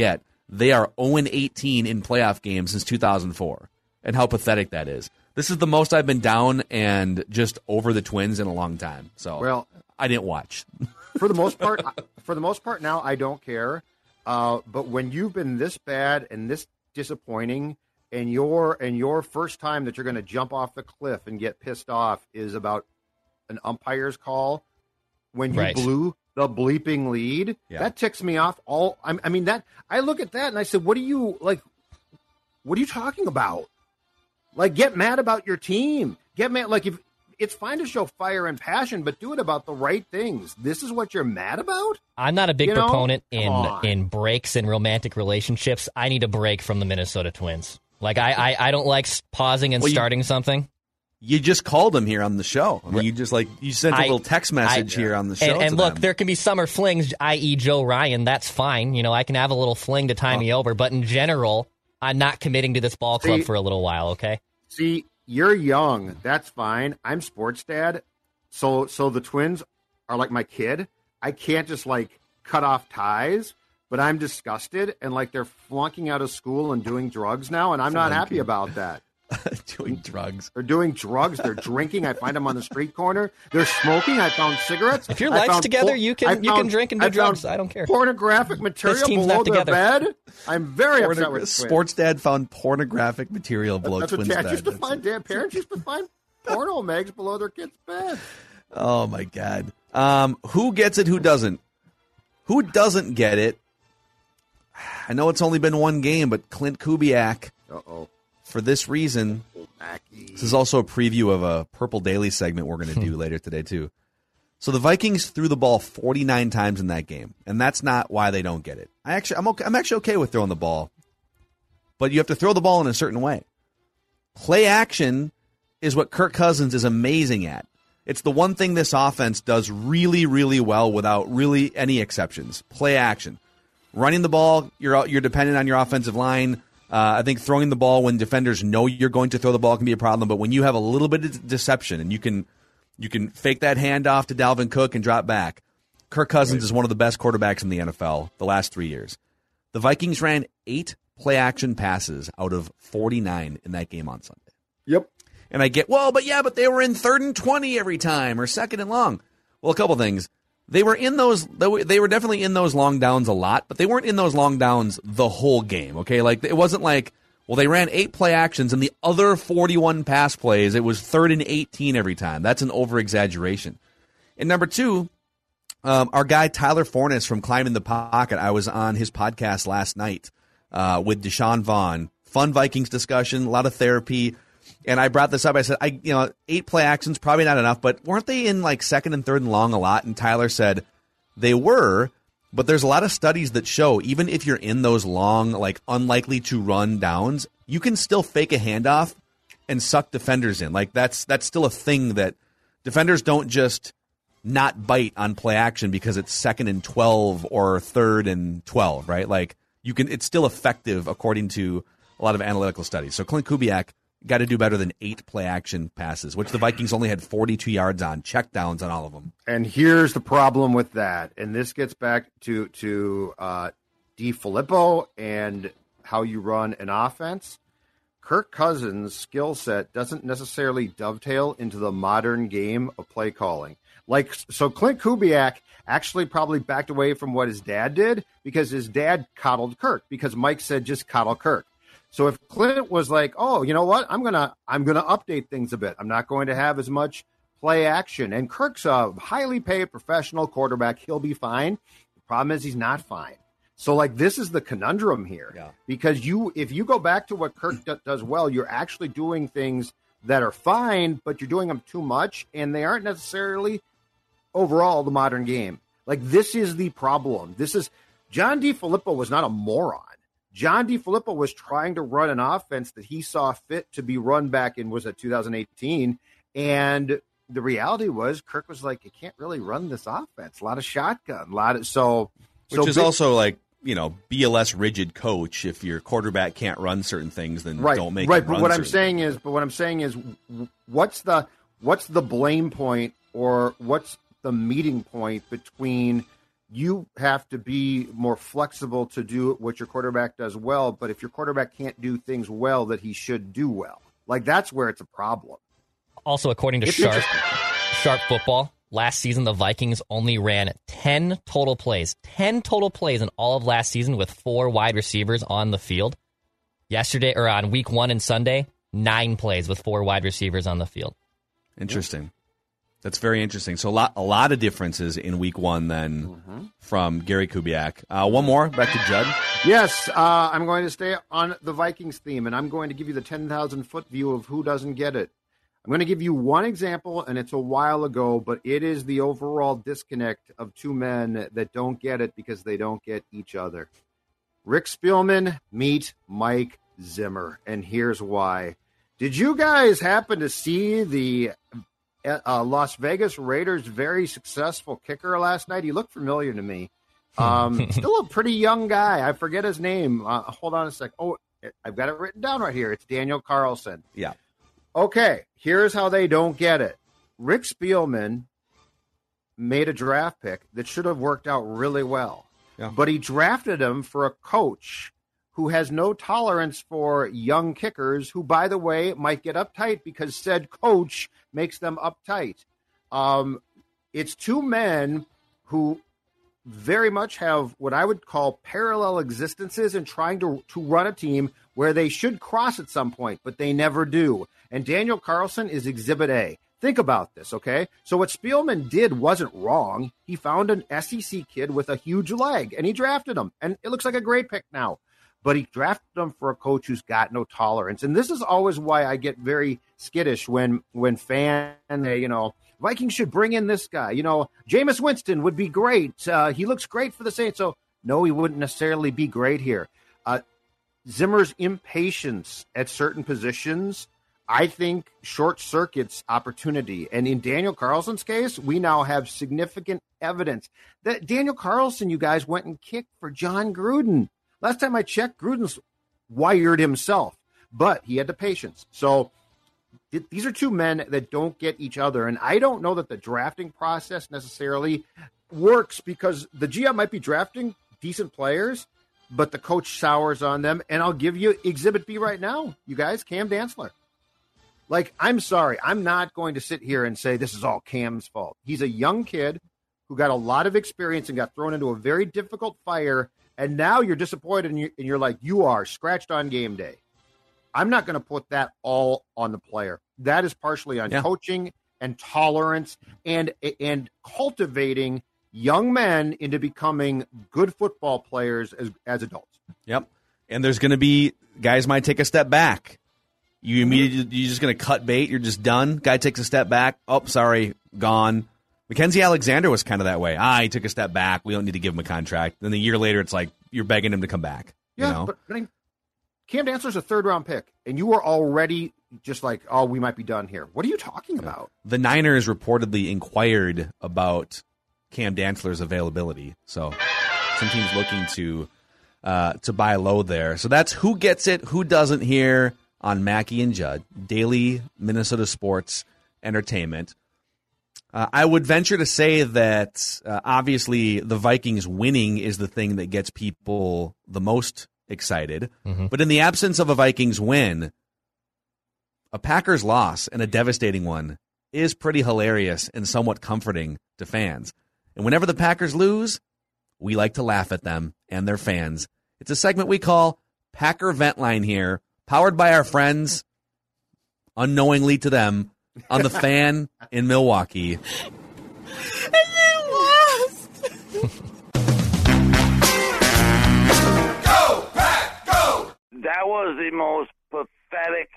[SPEAKER 6] They are oh and eighteen in playoff games since two thousand four, and how pathetic that is. This is the most I've been down and just over the Twins in a long time. So
[SPEAKER 7] well,
[SPEAKER 6] I didn't watch.
[SPEAKER 7] for the most part, for the most part now, I don't care. Uh, but when you've been this bad and this disappointing, and your and your first time that you're going to jump off the cliff and get pissed off is about an umpire's call when you
[SPEAKER 5] right.
[SPEAKER 7] blew the bleeping lead,
[SPEAKER 6] yeah.
[SPEAKER 7] that ticks me off. All I, I mean that I look at that and I said, "What are you like? What are you talking about? Like, get mad about your team. Get mad. Like, if it's fine to show fire and passion, but do it about the right things. This is what you're mad about."
[SPEAKER 5] I'm not a big
[SPEAKER 7] you know?
[SPEAKER 5] proponent in in breaks in romantic relationships. I need a break from the Minnesota Twins. Like, I I, I don't like pausing and
[SPEAKER 6] well, you,
[SPEAKER 5] starting something.
[SPEAKER 6] You just called him here on the show. I mean, you just like you sent a
[SPEAKER 5] I,
[SPEAKER 6] little text message
[SPEAKER 5] I,
[SPEAKER 6] here on the show.
[SPEAKER 5] And, and
[SPEAKER 6] to
[SPEAKER 5] look,
[SPEAKER 6] them.
[SPEAKER 5] there can be summer flings, that is. Joe Ryan. That's fine. You know, I can have a little fling to tie oh. me over. But in general, I'm not committing to this ball club
[SPEAKER 7] see,
[SPEAKER 5] for a little while. Okay.
[SPEAKER 7] See, you're young. That's fine. I'm sports dad. So so the Twins are like my kid. I can't just like cut off ties. But I'm disgusted, and like they're flunking out of school and doing drugs now, and I'm not happy about that.
[SPEAKER 6] Doing drugs.
[SPEAKER 7] They're doing drugs. They're drinking. I find them on the street corner. They're smoking. I found cigarettes.
[SPEAKER 5] If your life's together, you can
[SPEAKER 7] found,
[SPEAKER 5] you can drink and do
[SPEAKER 7] I
[SPEAKER 5] drugs. I don't care.
[SPEAKER 7] Pornographic material below their bed. I'm very
[SPEAKER 6] Pornog-
[SPEAKER 7] upset with
[SPEAKER 6] Sports Dad found pornographic material below
[SPEAKER 7] That's
[SPEAKER 6] Twins'
[SPEAKER 7] what
[SPEAKER 6] bed.
[SPEAKER 7] dads used to find. Dad, parents used to find porno mags below their kids' bed.
[SPEAKER 6] Oh my God. Um, who gets it? Who doesn't? Who doesn't get it? I know it's only been one game, but Clint Kubiak.
[SPEAKER 7] Uh-oh.
[SPEAKER 6] For this reason, this is also a preview of a Purple Daily segment we're going to do later today, too. So the Vikings threw the ball forty-nine times in that game, and that's not why they don't get it. I actually, I'm okay, I'm actually okay with throwing the ball, but you have to throw the ball in a certain way. Play action is what Kirk Cousins is amazing at. It's the one thing this offense does really, really well without really any exceptions. Play action. Running the ball, you're you're dependent on your offensive line. Uh, I think throwing the ball when defenders know you're going to throw the ball can be a problem, but when you have a little bit of deception and you can you can fake that handoff to Dalvin Cook and drop back, Kirk Cousins right. is one of the best quarterbacks in the N F L the last three years. The Vikings ran eight play-action passes out of forty-nine in that game on Sunday.
[SPEAKER 7] Yep.
[SPEAKER 6] And I get, well, but yeah, but they were in third and twenty every time or second and long. Well, a couple things. They were in those. They were definitely in those long downs a lot, but they weren't in those long downs the whole game. Okay, like it wasn't like, well, they ran eight play actions and the other forty-one pass plays. It was third and eighteen every time. That's an over exaggeration. And number two, um, our guy Tyler Forness from Climbing the Pocket. I was on his podcast last night uh, with Deshaun Vaughn. Fun Vikings discussion, a lot of therapy. And I brought this up. I said, I, you know, eight play actions, probably not enough, but weren't they in like second and third and long a lot? And Tyler said they were, but there's a lot of studies that show even if you're in those long, like unlikely to run downs, you can still fake a handoff and suck defenders in. Like that's that's still a thing that defenders don't just not bite on play action because it's second and twelve or third and twelve, right? Like you can, it's still effective according to a lot of analytical studies. So Clint Kubiak got to do better than eight play-action passes, which the Vikings only had forty-two yards on, checkdowns on all of them.
[SPEAKER 7] And here's the problem with that, and this gets back to to uh, DeFilippo and how you run an offense. Kirk Cousins' skill set doesn't necessarily dovetail into the modern game of play calling. Like, so Clint Kubiak actually probably backed away from what his dad did because his dad coddled Kirk because Mike said just coddle Kirk. So if Clint was like, oh, you know what, I'm gonna I'm gonna update things a bit. I'm not going to have as much play action. And Kirk's a highly paid professional quarterback. He'll be fine. The problem is he's not fine. So like this is the conundrum here, yeah. because you if you go back to what Kirk d- does well, you're actually doing things that are fine, but you're doing them too much, and they aren't necessarily overall the modern game. Like this is the problem. This is John DeFilippo was not a moron. John DeFilippo was trying to run an offense that he saw fit to be run back in, was it two thousand eighteen? And the reality was Kirk was like, you can't really run this offense. A lot of shotgun, a lot of so.
[SPEAKER 6] Which
[SPEAKER 7] so
[SPEAKER 6] is
[SPEAKER 7] big,
[SPEAKER 6] also like, you know, be a less rigid coach. If your quarterback can't run certain things, then
[SPEAKER 7] right,
[SPEAKER 6] don't make
[SPEAKER 7] right.
[SPEAKER 6] him run
[SPEAKER 7] But what I'm
[SPEAKER 6] certain
[SPEAKER 7] saying
[SPEAKER 6] things.
[SPEAKER 7] is, but what I'm saying is, what's the what's the blame point, or what's the meeting point between you have to be more flexible to do what your quarterback does well. But if your quarterback can't do things well that he should do well, like that's where it's a problem.
[SPEAKER 5] Also, according to
[SPEAKER 7] It's
[SPEAKER 5] Sharp, Sharp Football, last season the Vikings only ran ten total plays, ten total plays in all of last season with four wide receivers on the field. Yesterday, or on week one and Sunday, nine plays with four wide receivers on the field.
[SPEAKER 6] Interesting. That's very interesting. So a lot, a lot of differences in week one then mm-hmm. from Gary Kubiak. Uh, one more, back to Judd.
[SPEAKER 7] Yes, uh, I'm going to stay on the Vikings theme, and I'm going to give you the ten thousand foot view of who doesn't get it. I'm going to give you one example, and it's a while ago, but it is the overall disconnect of two men that don't get it because they don't get each other. Rick Spielman meet Mike Zimmer, and here's why. Did you guys happen to see the uh, Las Vegas Raiders' very successful kicker last night? He looked familiar to me. Um, still a pretty young guy. I forget his name. Uh, hold on a sec. Oh, I've got it written down right here. It's Daniel Carlson.
[SPEAKER 6] Yeah.
[SPEAKER 7] Okay, here's how they don't get it. Rick Spielman made a draft pick that should have worked out really well.
[SPEAKER 6] Yeah.
[SPEAKER 7] But he drafted him for a coach who has no tolerance for young kickers who, by the way, might get uptight because said coach makes them uptight. Um, it's two men who very much have what I would call parallel existences in trying to, to run a team where they should cross at some point, but they never do. And Daniel Carlson is Exhibit A. Think about this, okay? So what Spielman did wasn't wrong. He found an S E C kid with a huge leg, and he drafted him. And it looks like a great pick now. But he drafted him for a coach who's got no tolerance. And this is always why I get very skittish when when fans, they, you know, Vikings should bring in this guy. You know, Jameis Winston would be great. Uh, he looks great for the Saints. So, no, he wouldn't necessarily be great here. Uh, Zimmer's impatience at certain positions, I think, short circuits opportunity. And in Daniel Carlson's case, we now have significant evidence that Daniel Carlson, you guys, went and kicked for John Gruden. Last time I checked, Gruden's wired himself, but he had the patience. So th- these are two men that don't get each other. And I don't know that the drafting process necessarily works because the G M might be drafting decent players, but the coach sours on them. And I'll give you Exhibit B right now, you guys, Cam Dantzler. Like, I'm sorry, I'm not going to sit here and say this is all Cam's fault. He's a young kid who got a lot of experience and got thrown into a very difficult fire. And now you're disappointed and, you, and you're like, you are scratched on game day. I'm not going to put that all on the player. That is partially on yeah. coaching and tolerance and and cultivating young men into becoming good football players as, as adults.
[SPEAKER 6] Yep. And there's going to be guys might take a step back. You immediately, you're just going to cut bait. You're just done. Guy takes a step back. Oh, sorry, gone. Mackenzie Alexander was kind of that way. Ah, he took a step back. We don't need to give him a contract. Then a year later, it's like you're begging him to come back.
[SPEAKER 7] Yeah,
[SPEAKER 6] you know?
[SPEAKER 7] but I mean, Cam Dantzler's a third-round pick, and you were already just like, oh, we might be done here. What are you talking about?
[SPEAKER 6] The Niners reportedly inquired about Cam Dantzler's availability. So some teams looking to uh, to buy low there. So that's who gets it, who doesn't here on Mackey and Judd, daily Minnesota sports entertainment. Uh, I would venture to say that uh, obviously the Vikings winning is the thing that gets people the most excited. Mm-hmm. But in the absence of a Vikings win, a Packers loss, and a devastating one, is pretty hilarious and somewhat comforting to fans. And whenever the Packers lose, we like to laugh at them and their fans. It's a segment we call Packer Vent Line here, powered by our friends, unknowingly to them, on the Fan in Milwaukee.
[SPEAKER 12] And you lost!
[SPEAKER 13] Go, Pack, go! That was the most pathetic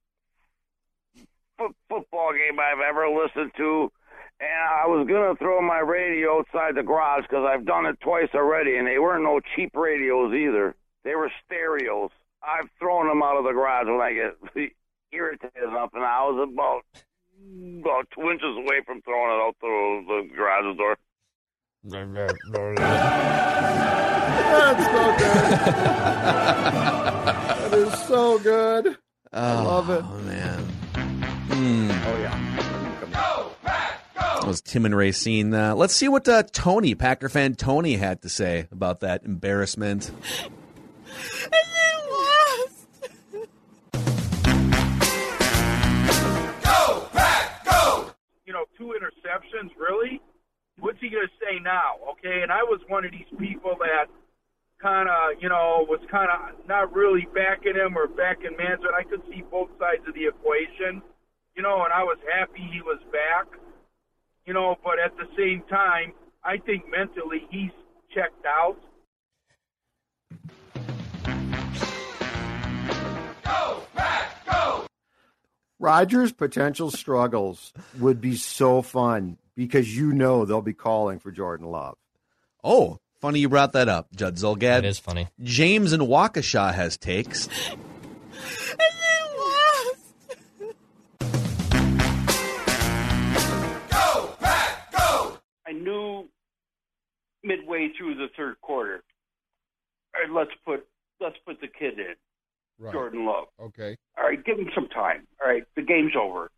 [SPEAKER 13] f- football game I've ever listened to. And I was going to throw my radio outside the garage because I've done it twice already, and they weren't no cheap radios either. They were stereos. I've thrown them out of the garage when I get irritated enough, and I was about... about two inches away from throwing it out the, the garage door.
[SPEAKER 7] That's so good. That is so good.
[SPEAKER 6] Oh,
[SPEAKER 7] I love it.
[SPEAKER 6] Oh, man. Mm.
[SPEAKER 7] Oh, yeah.
[SPEAKER 13] Go, Pack, go!
[SPEAKER 6] That was Tim and Racine. Uh, let's see what uh, Tony, Packer fan Tony, had to say about that embarrassment.
[SPEAKER 12] And they lost.
[SPEAKER 14] Go, Pack, go! You know, two interceptions, really? What's he going to say now, okay? And I was one of these people that kind of, you know, was kind of not really backing him or backing management. I could see both sides of the equation, you know, and I was happy he was back, you know, but at the same time, I think mentally he's checked out.
[SPEAKER 7] Go, Pack, go! Rodgers' potential struggles would be so fun because you know they'll be calling for Jordan Love.
[SPEAKER 6] Oh, funny you brought that up, Judd Zulgad.
[SPEAKER 5] That is funny.
[SPEAKER 6] James in Waukesha has takes.
[SPEAKER 12] And they lost.
[SPEAKER 14] Go, Pack, go! I knew midway through the third quarter, all right, let's put let's put the kid in,
[SPEAKER 15] Right.
[SPEAKER 14] Jordan Love.
[SPEAKER 15] Okay.
[SPEAKER 14] All right, give him some time. All right, the game's over.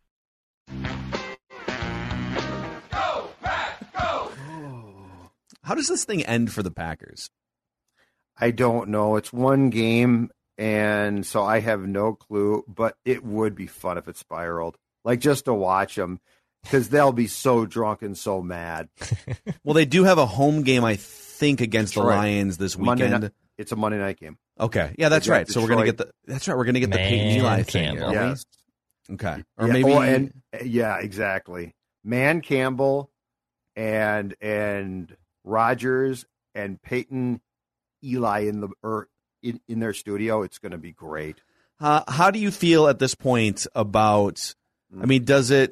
[SPEAKER 7] Go, Pack, go!
[SPEAKER 6] How does this thing end for the Packers?
[SPEAKER 7] I don't know. It's one game, and so I have no clue, but it would be fun if it spiraled. Like, just to watch them, because they'll be so drunk and so mad.
[SPEAKER 6] Well, they do have a home game, I think, against the
[SPEAKER 7] Detroit.
[SPEAKER 6] Lions this
[SPEAKER 7] Monday
[SPEAKER 6] weekend.
[SPEAKER 7] night- it's a Monday night game.
[SPEAKER 6] Okay, yeah, that's
[SPEAKER 7] They got
[SPEAKER 6] right. So we're gonna get
[SPEAKER 7] Detroit.
[SPEAKER 6] the that's right. We're gonna get the Peyton
[SPEAKER 5] Man
[SPEAKER 6] Eli thing,
[SPEAKER 5] Campbell.
[SPEAKER 6] aren't we?
[SPEAKER 7] Yes.
[SPEAKER 6] Okay, or
[SPEAKER 7] Yeah,
[SPEAKER 6] maybe
[SPEAKER 7] oh, and yeah, exactly. Man Campbell and and Rodgers and Peyton Eli in the or in, in their studio. It's going to be great.
[SPEAKER 6] Uh, how do you feel at this point about? I mean, does it?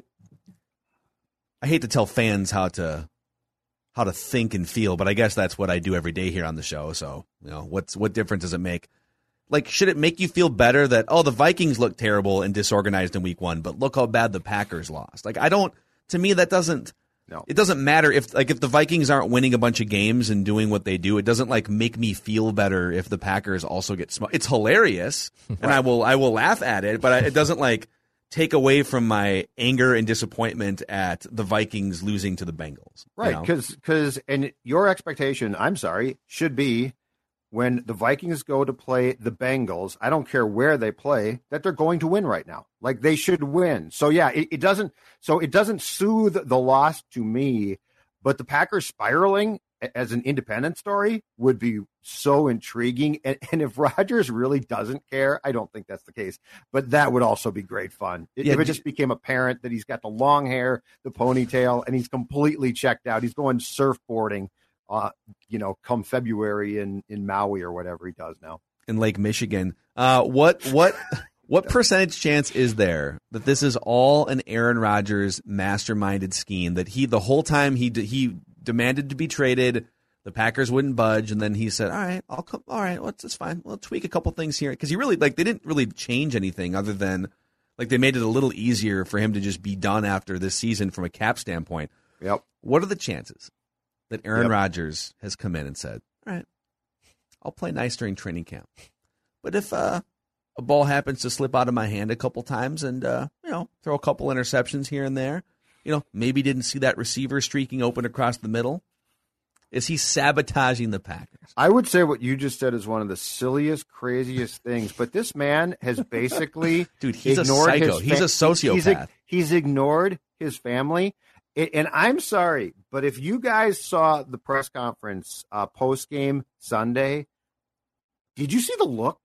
[SPEAKER 6] I hate to tell fans how to how to think and feel, but I guess that's what I do every day here on the show. So, you know, what's what difference does it make? Like, should it make you feel better that, oh, the Vikings look terrible and disorganized in week one, but look how bad the Packers lost? Like, I don't. To me, that doesn't.
[SPEAKER 7] No.
[SPEAKER 6] It doesn't matter if like if the Vikings aren't winning a bunch of games and doing what they do. It doesn't like make me feel better if the Packers also get smoked. It's hilarious, and I will I will laugh at it, but it doesn't like take away from my anger and disappointment at the Vikings losing to the Bengals.
[SPEAKER 7] Right,
[SPEAKER 6] you know?
[SPEAKER 7] because because and your expectation, I'm sorry, should be when the Vikings go to play the Bengals, I don't care where they play, that they're going to win right now. Like they should win. So yeah, it, it doesn't so it doesn't soothe the loss to me, but the Packers spiraling as an independent story would be so intriguing. And, and if Rodgers really doesn't care, I don't think that's the case. But that would also be great fun.
[SPEAKER 6] Yeah,
[SPEAKER 7] if it just became apparent that he's got the long hair, the ponytail, and he's completely checked out. He's going surfboarding, uh, you know, come February in, in Maui or whatever he does now.
[SPEAKER 6] In Lake Michigan. Uh, what what what percentage chance is there that this is all an Aaron Rodgers masterminded scheme, that he the whole time he he demanded to be traded, the Packers wouldn't budge, and then he said, all right, I'll come. All right, well, it's fine. We'll tweak a couple things here. Because he really, like, they didn't really change anything other than, like, they made it a little easier for him to just be done after this season from a cap standpoint.
[SPEAKER 7] Yep.
[SPEAKER 6] What are the chances that Aaron
[SPEAKER 7] Yep.
[SPEAKER 6] Rodgers has come in and said, all right, I'll play nice during training camp. But if uh, a ball happens to slip out of my hand a couple times and, uh, you know, throw a couple interceptions here and there, you know, maybe didn't see that receiver streaking open across the middle, is he sabotaging the Packers?
[SPEAKER 7] I would say what you just said is one of the silliest, craziest things. But this man has basically
[SPEAKER 6] Dude, he's a
[SPEAKER 7] ignored
[SPEAKER 6] psycho.
[SPEAKER 7] his
[SPEAKER 6] He's a sociopath.
[SPEAKER 7] He's, he's ignored his family. It, and I'm sorry, but if you guys saw the press conference uh, post game Sunday, did you see the look?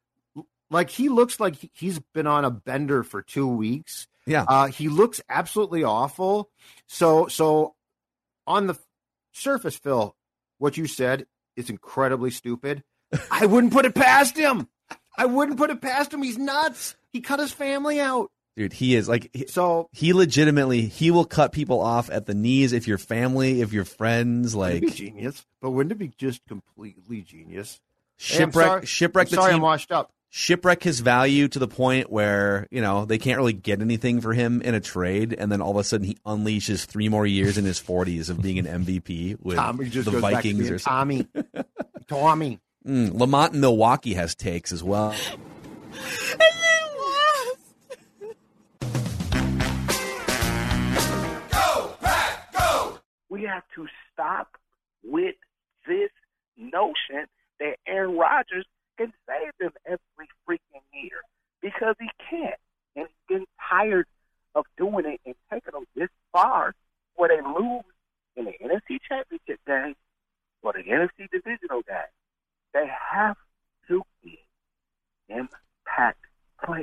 [SPEAKER 7] Like he looks like he's been on a bender for two weeks.
[SPEAKER 6] Yeah,
[SPEAKER 7] uh, he looks absolutely awful. So, so on the surface, Phil, what you said is incredibly stupid. I wouldn't put it past him. I wouldn't put it past him. He's nuts. He cut his family out.
[SPEAKER 6] Dude, he is like he,
[SPEAKER 7] so.
[SPEAKER 6] He legitimately he will cut people off at the knees if you're family, if you're friends. Like
[SPEAKER 7] It'd be genius, but wouldn't it be just completely genius?
[SPEAKER 6] Shipwreck,
[SPEAKER 7] hey, I'm sorry,
[SPEAKER 6] shipwreck.
[SPEAKER 7] I'm
[SPEAKER 6] the
[SPEAKER 7] sorry,
[SPEAKER 6] team,
[SPEAKER 7] I'm washed up.
[SPEAKER 6] Shipwreck his value to the point where, you know, they can't really get anything for him in a trade, and then all of a sudden he unleashes three more years in his forties of being an M V P with
[SPEAKER 7] Tommy just
[SPEAKER 6] the
[SPEAKER 7] goes
[SPEAKER 6] Vikings
[SPEAKER 7] back to
[SPEAKER 6] or
[SPEAKER 7] Tommy. Tommy.
[SPEAKER 6] Mm, Lamont in Milwaukee has takes as well.
[SPEAKER 12] And they lost.
[SPEAKER 14] Go, Pack,
[SPEAKER 15] have to stop with this notion that Aaron Rodgers can save them every freaking year, because he can't. And he's getting tired of doing it and taking them this far where they lose in the N F C Championship game or the N F C Divisional game. They have to be impact players.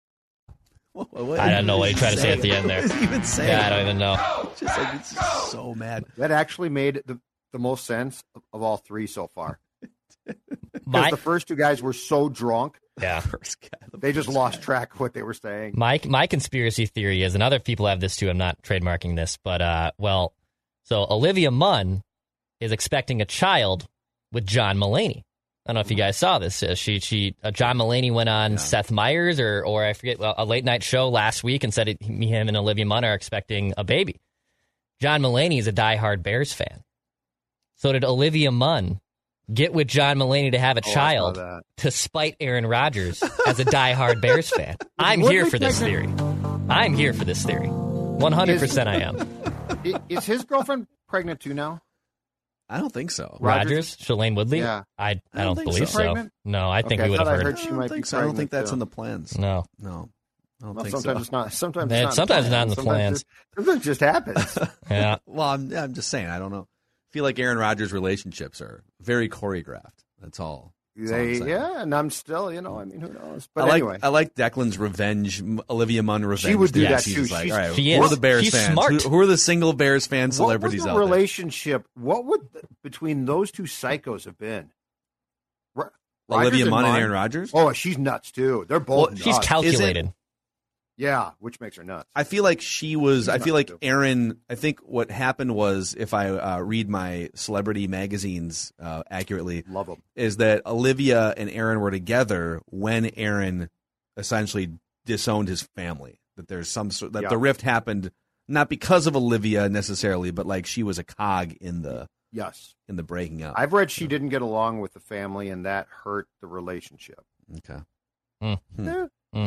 [SPEAKER 6] What, what
[SPEAKER 5] I don't know what you're trying to say at the end there.
[SPEAKER 6] What is he even saying?
[SPEAKER 5] Yeah, I don't even know.
[SPEAKER 6] Just like, it's just so mad.
[SPEAKER 7] That actually made the, the most sense of, of all three so far. Because
[SPEAKER 5] My-
[SPEAKER 7] the first two guys were so drunk,
[SPEAKER 5] Yeah.
[SPEAKER 6] First guy, the
[SPEAKER 7] they just
[SPEAKER 6] first
[SPEAKER 7] lost
[SPEAKER 6] guy.
[SPEAKER 7] track of what they were saying.
[SPEAKER 5] My my conspiracy theory is, and other people have this too. I'm not trademarking this, but uh, well, so Olivia Munn is expecting a child with John Mulaney. I don't know if you guys saw this. Uh, she she uh, John Mulaney went on
[SPEAKER 6] Yeah.
[SPEAKER 5] Seth Meyers or or I forget well, a late night show last week and said it, he, him and Olivia Munn are expecting a baby. John Mulaney is a diehard Bears fan. So did Olivia Munn get with John Mulaney to have a
[SPEAKER 7] Oh, I saw
[SPEAKER 5] child
[SPEAKER 7] that.
[SPEAKER 5] to spite Aaron Rodgers as a diehard Bears fan? I'm
[SPEAKER 7] What
[SPEAKER 5] here
[SPEAKER 7] did
[SPEAKER 5] for this
[SPEAKER 7] they-
[SPEAKER 5] theory. I'm here for this theory. one hundred percent I am.
[SPEAKER 7] I- Is his girlfriend pregnant too now?
[SPEAKER 6] I don't think so.
[SPEAKER 5] Rodgers, Shalane Woodley?
[SPEAKER 7] Yeah.
[SPEAKER 5] I, I,
[SPEAKER 6] I
[SPEAKER 5] don't,
[SPEAKER 6] don't think
[SPEAKER 5] believe
[SPEAKER 6] so.
[SPEAKER 5] so.
[SPEAKER 7] Pregnant?
[SPEAKER 5] No, I think
[SPEAKER 7] Okay,
[SPEAKER 5] we
[SPEAKER 7] I
[SPEAKER 5] would have
[SPEAKER 7] thought I
[SPEAKER 5] heard.
[SPEAKER 7] heard she
[SPEAKER 6] I don't
[SPEAKER 7] might
[SPEAKER 6] think
[SPEAKER 7] be
[SPEAKER 6] so. I don't
[SPEAKER 7] pregnant,
[SPEAKER 6] think that's
[SPEAKER 7] too.
[SPEAKER 6] in the plans.
[SPEAKER 5] No.
[SPEAKER 6] No. I don't
[SPEAKER 7] Well,
[SPEAKER 6] think
[SPEAKER 7] sometimes
[SPEAKER 6] so.
[SPEAKER 7] it's not. Sometimes
[SPEAKER 5] Yeah,
[SPEAKER 7] it's not.
[SPEAKER 5] sometimes
[SPEAKER 7] in
[SPEAKER 5] it's not in the
[SPEAKER 7] Sometimes
[SPEAKER 5] plans.
[SPEAKER 7] it- Sometimes it just happens.
[SPEAKER 5] Yeah.
[SPEAKER 6] Well, I'm, yeah, I'm just saying. I don't know. I feel like Aaron Rodgers' relationships are very choreographed. That's all. That's all I'm
[SPEAKER 7] They,
[SPEAKER 6] saying.
[SPEAKER 7] yeah, and I'm still, you know, I mean, who knows? But
[SPEAKER 6] I like
[SPEAKER 7] anyway,
[SPEAKER 6] I like Declan's revenge, M- Olivia Munn revenge.
[SPEAKER 7] would do
[SPEAKER 6] thing.
[SPEAKER 7] that,
[SPEAKER 6] She's
[SPEAKER 7] too.
[SPEAKER 6] Like,
[SPEAKER 7] She's-
[SPEAKER 6] all right,
[SPEAKER 5] She
[SPEAKER 6] who
[SPEAKER 5] is.
[SPEAKER 6] are the Bears
[SPEAKER 5] She's
[SPEAKER 6] fans?
[SPEAKER 5] smart.
[SPEAKER 6] Who, who are the single Bears fan
[SPEAKER 7] what would
[SPEAKER 6] celebrities
[SPEAKER 7] the
[SPEAKER 6] out there?
[SPEAKER 7] relationship? What would the, between those two psychos have been? Ro-
[SPEAKER 6] Olivia
[SPEAKER 7] Rodgers
[SPEAKER 6] Munn and
[SPEAKER 7] Munn?
[SPEAKER 6] Aaron Rodgers?
[SPEAKER 7] Oh, she's nuts too. They're both.
[SPEAKER 6] Well,
[SPEAKER 5] She's
[SPEAKER 7] nuts.
[SPEAKER 5] calculated.
[SPEAKER 7] Yeah, which makes her nuts.
[SPEAKER 6] I feel like she was. I
[SPEAKER 7] She's
[SPEAKER 6] feel
[SPEAKER 7] not
[SPEAKER 6] like
[SPEAKER 7] too.
[SPEAKER 6] Aaron. I think what happened was, if I uh, read my celebrity magazines uh, accurately,
[SPEAKER 7] Love them.
[SPEAKER 6] is that Olivia and Aaron were together when Aaron essentially disowned his family. That there's some sort that
[SPEAKER 7] Yeah.
[SPEAKER 6] the rift happened not because of Olivia necessarily, but like she was a cog in the
[SPEAKER 7] Yes,
[SPEAKER 6] in the breaking up.
[SPEAKER 7] I've read she didn't get along with the family, and that hurt the relationship.
[SPEAKER 6] okay.
[SPEAKER 5] Mm.
[SPEAKER 7] Yeah.
[SPEAKER 5] Mm.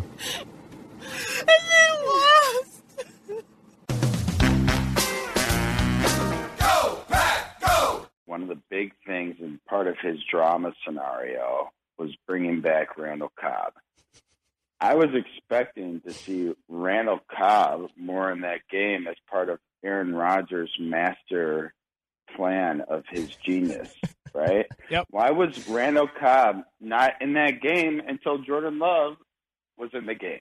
[SPEAKER 12] And they lost.
[SPEAKER 15] One of the big things and part of his drama scenario was bringing back Randall Cobb. I was expecting to see Randall Cobb more in that game as part of Aaron Rodgers' master plan of his genius, right?
[SPEAKER 16] Yep.
[SPEAKER 15] Why was Randall Cobb not in that game until Jordan Love was in the game?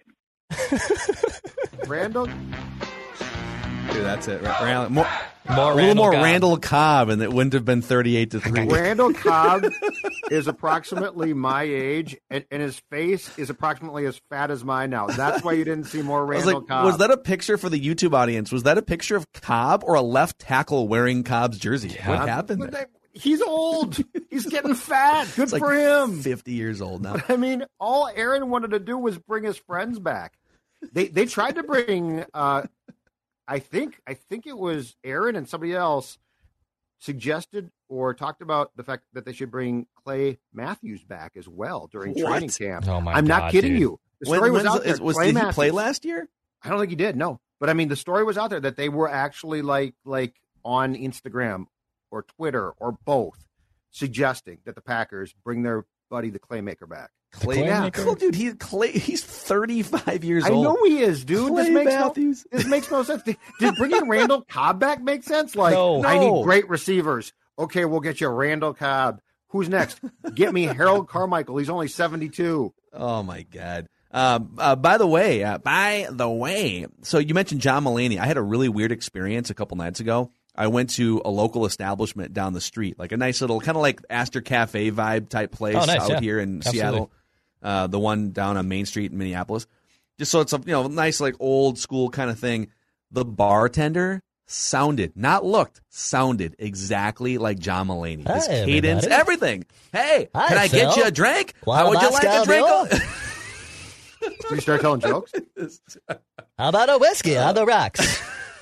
[SPEAKER 7] Randall,
[SPEAKER 6] Dude, that's it. Ra- Randall, more,
[SPEAKER 5] More
[SPEAKER 6] a little
[SPEAKER 5] Randall
[SPEAKER 6] more
[SPEAKER 5] Cobb.
[SPEAKER 6] Randall Cobb, and it wouldn't have been thirty-eight to three.
[SPEAKER 7] Randall Cobb is approximately my age, and, and his face is approximately as fat as mine now. That's why you didn't see more
[SPEAKER 6] I was
[SPEAKER 7] Randall
[SPEAKER 6] like,
[SPEAKER 7] Cobb.
[SPEAKER 6] was that a picture for the YouTube audience? Was that a picture of Cobb or a left tackle wearing Cobb's jersey? What
[SPEAKER 7] I'm-
[SPEAKER 6] happened
[SPEAKER 7] but
[SPEAKER 6] there?
[SPEAKER 7] they- He's old. He's getting fat. Good
[SPEAKER 6] It's like
[SPEAKER 7] for him.
[SPEAKER 6] fifty years old now.
[SPEAKER 7] I mean, all Aaron wanted to do was bring his friends back. They they tried to bring. Uh, I think I think it was Aaron and somebody else suggested or talked about the fact that they should bring Clay Matthews back as well during
[SPEAKER 6] What?
[SPEAKER 7] training camp.
[SPEAKER 5] Oh my
[SPEAKER 7] I'm not
[SPEAKER 5] God,
[SPEAKER 7] kidding
[SPEAKER 5] dude.
[SPEAKER 7] you. The
[SPEAKER 6] When-
[SPEAKER 7] story was
[SPEAKER 6] when's-
[SPEAKER 7] out there.
[SPEAKER 6] is- was-
[SPEAKER 7] Clay
[SPEAKER 6] did he play
[SPEAKER 7] Matthews.
[SPEAKER 6] last year?
[SPEAKER 7] I don't think he did. No, but I mean, the story was out there that they were actually like like on Instagram or Twitter or both, suggesting that the Packers bring their buddy the Claymaker back.
[SPEAKER 6] Clay,
[SPEAKER 5] Claymaker?
[SPEAKER 6] Cool, dude. He Clay. He's thirty-five years
[SPEAKER 7] I
[SPEAKER 6] old.
[SPEAKER 7] know he is, dude.
[SPEAKER 6] Clay
[SPEAKER 7] this makes
[SPEAKER 6] Matthews.
[SPEAKER 7] no this makes no sense. Did, did bringing Randall Cobb back make sense? Like,
[SPEAKER 5] No.
[SPEAKER 7] I
[SPEAKER 6] No.
[SPEAKER 7] need great receivers. Okay, we'll get you Randall Cobb. Who's next? Get me Harold Carmichael. He's only seventy-two.
[SPEAKER 6] Oh my god. Um, uh, by the way, uh, by the way, so you mentioned John Mulaney. I had a really weird experience a couple nights ago. I went to a local establishment down the street, like a nice little kind of like Astor Cafe vibe type place
[SPEAKER 5] Oh, nice,
[SPEAKER 6] out
[SPEAKER 5] yeah.
[SPEAKER 6] here in
[SPEAKER 5] Absolutely.
[SPEAKER 6] Seattle. Uh, the one down on Main Street in Minneapolis. Just so it's a you know nice like old school kind of thing. The bartender sounded, not looked, sounded exactly like John Mulaney. His
[SPEAKER 5] Hey,
[SPEAKER 6] cadence,
[SPEAKER 5] everybody.
[SPEAKER 6] everything. Hey,
[SPEAKER 5] Hi,
[SPEAKER 6] can I
[SPEAKER 5] Phil.
[SPEAKER 6] get you a drink?
[SPEAKER 5] Want
[SPEAKER 6] How
[SPEAKER 5] a
[SPEAKER 6] would you like
[SPEAKER 5] Moscow
[SPEAKER 6] a drink?
[SPEAKER 5] Mule?
[SPEAKER 7] Did you start telling jokes?
[SPEAKER 5] How about a whiskey on the rocks?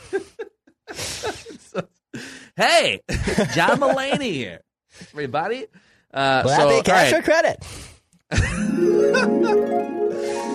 [SPEAKER 6] Hey, John Mulaney here, everybody. Uh,
[SPEAKER 5] Will
[SPEAKER 6] so,
[SPEAKER 5] that be cash
[SPEAKER 6] all
[SPEAKER 5] or credit?
[SPEAKER 6] right.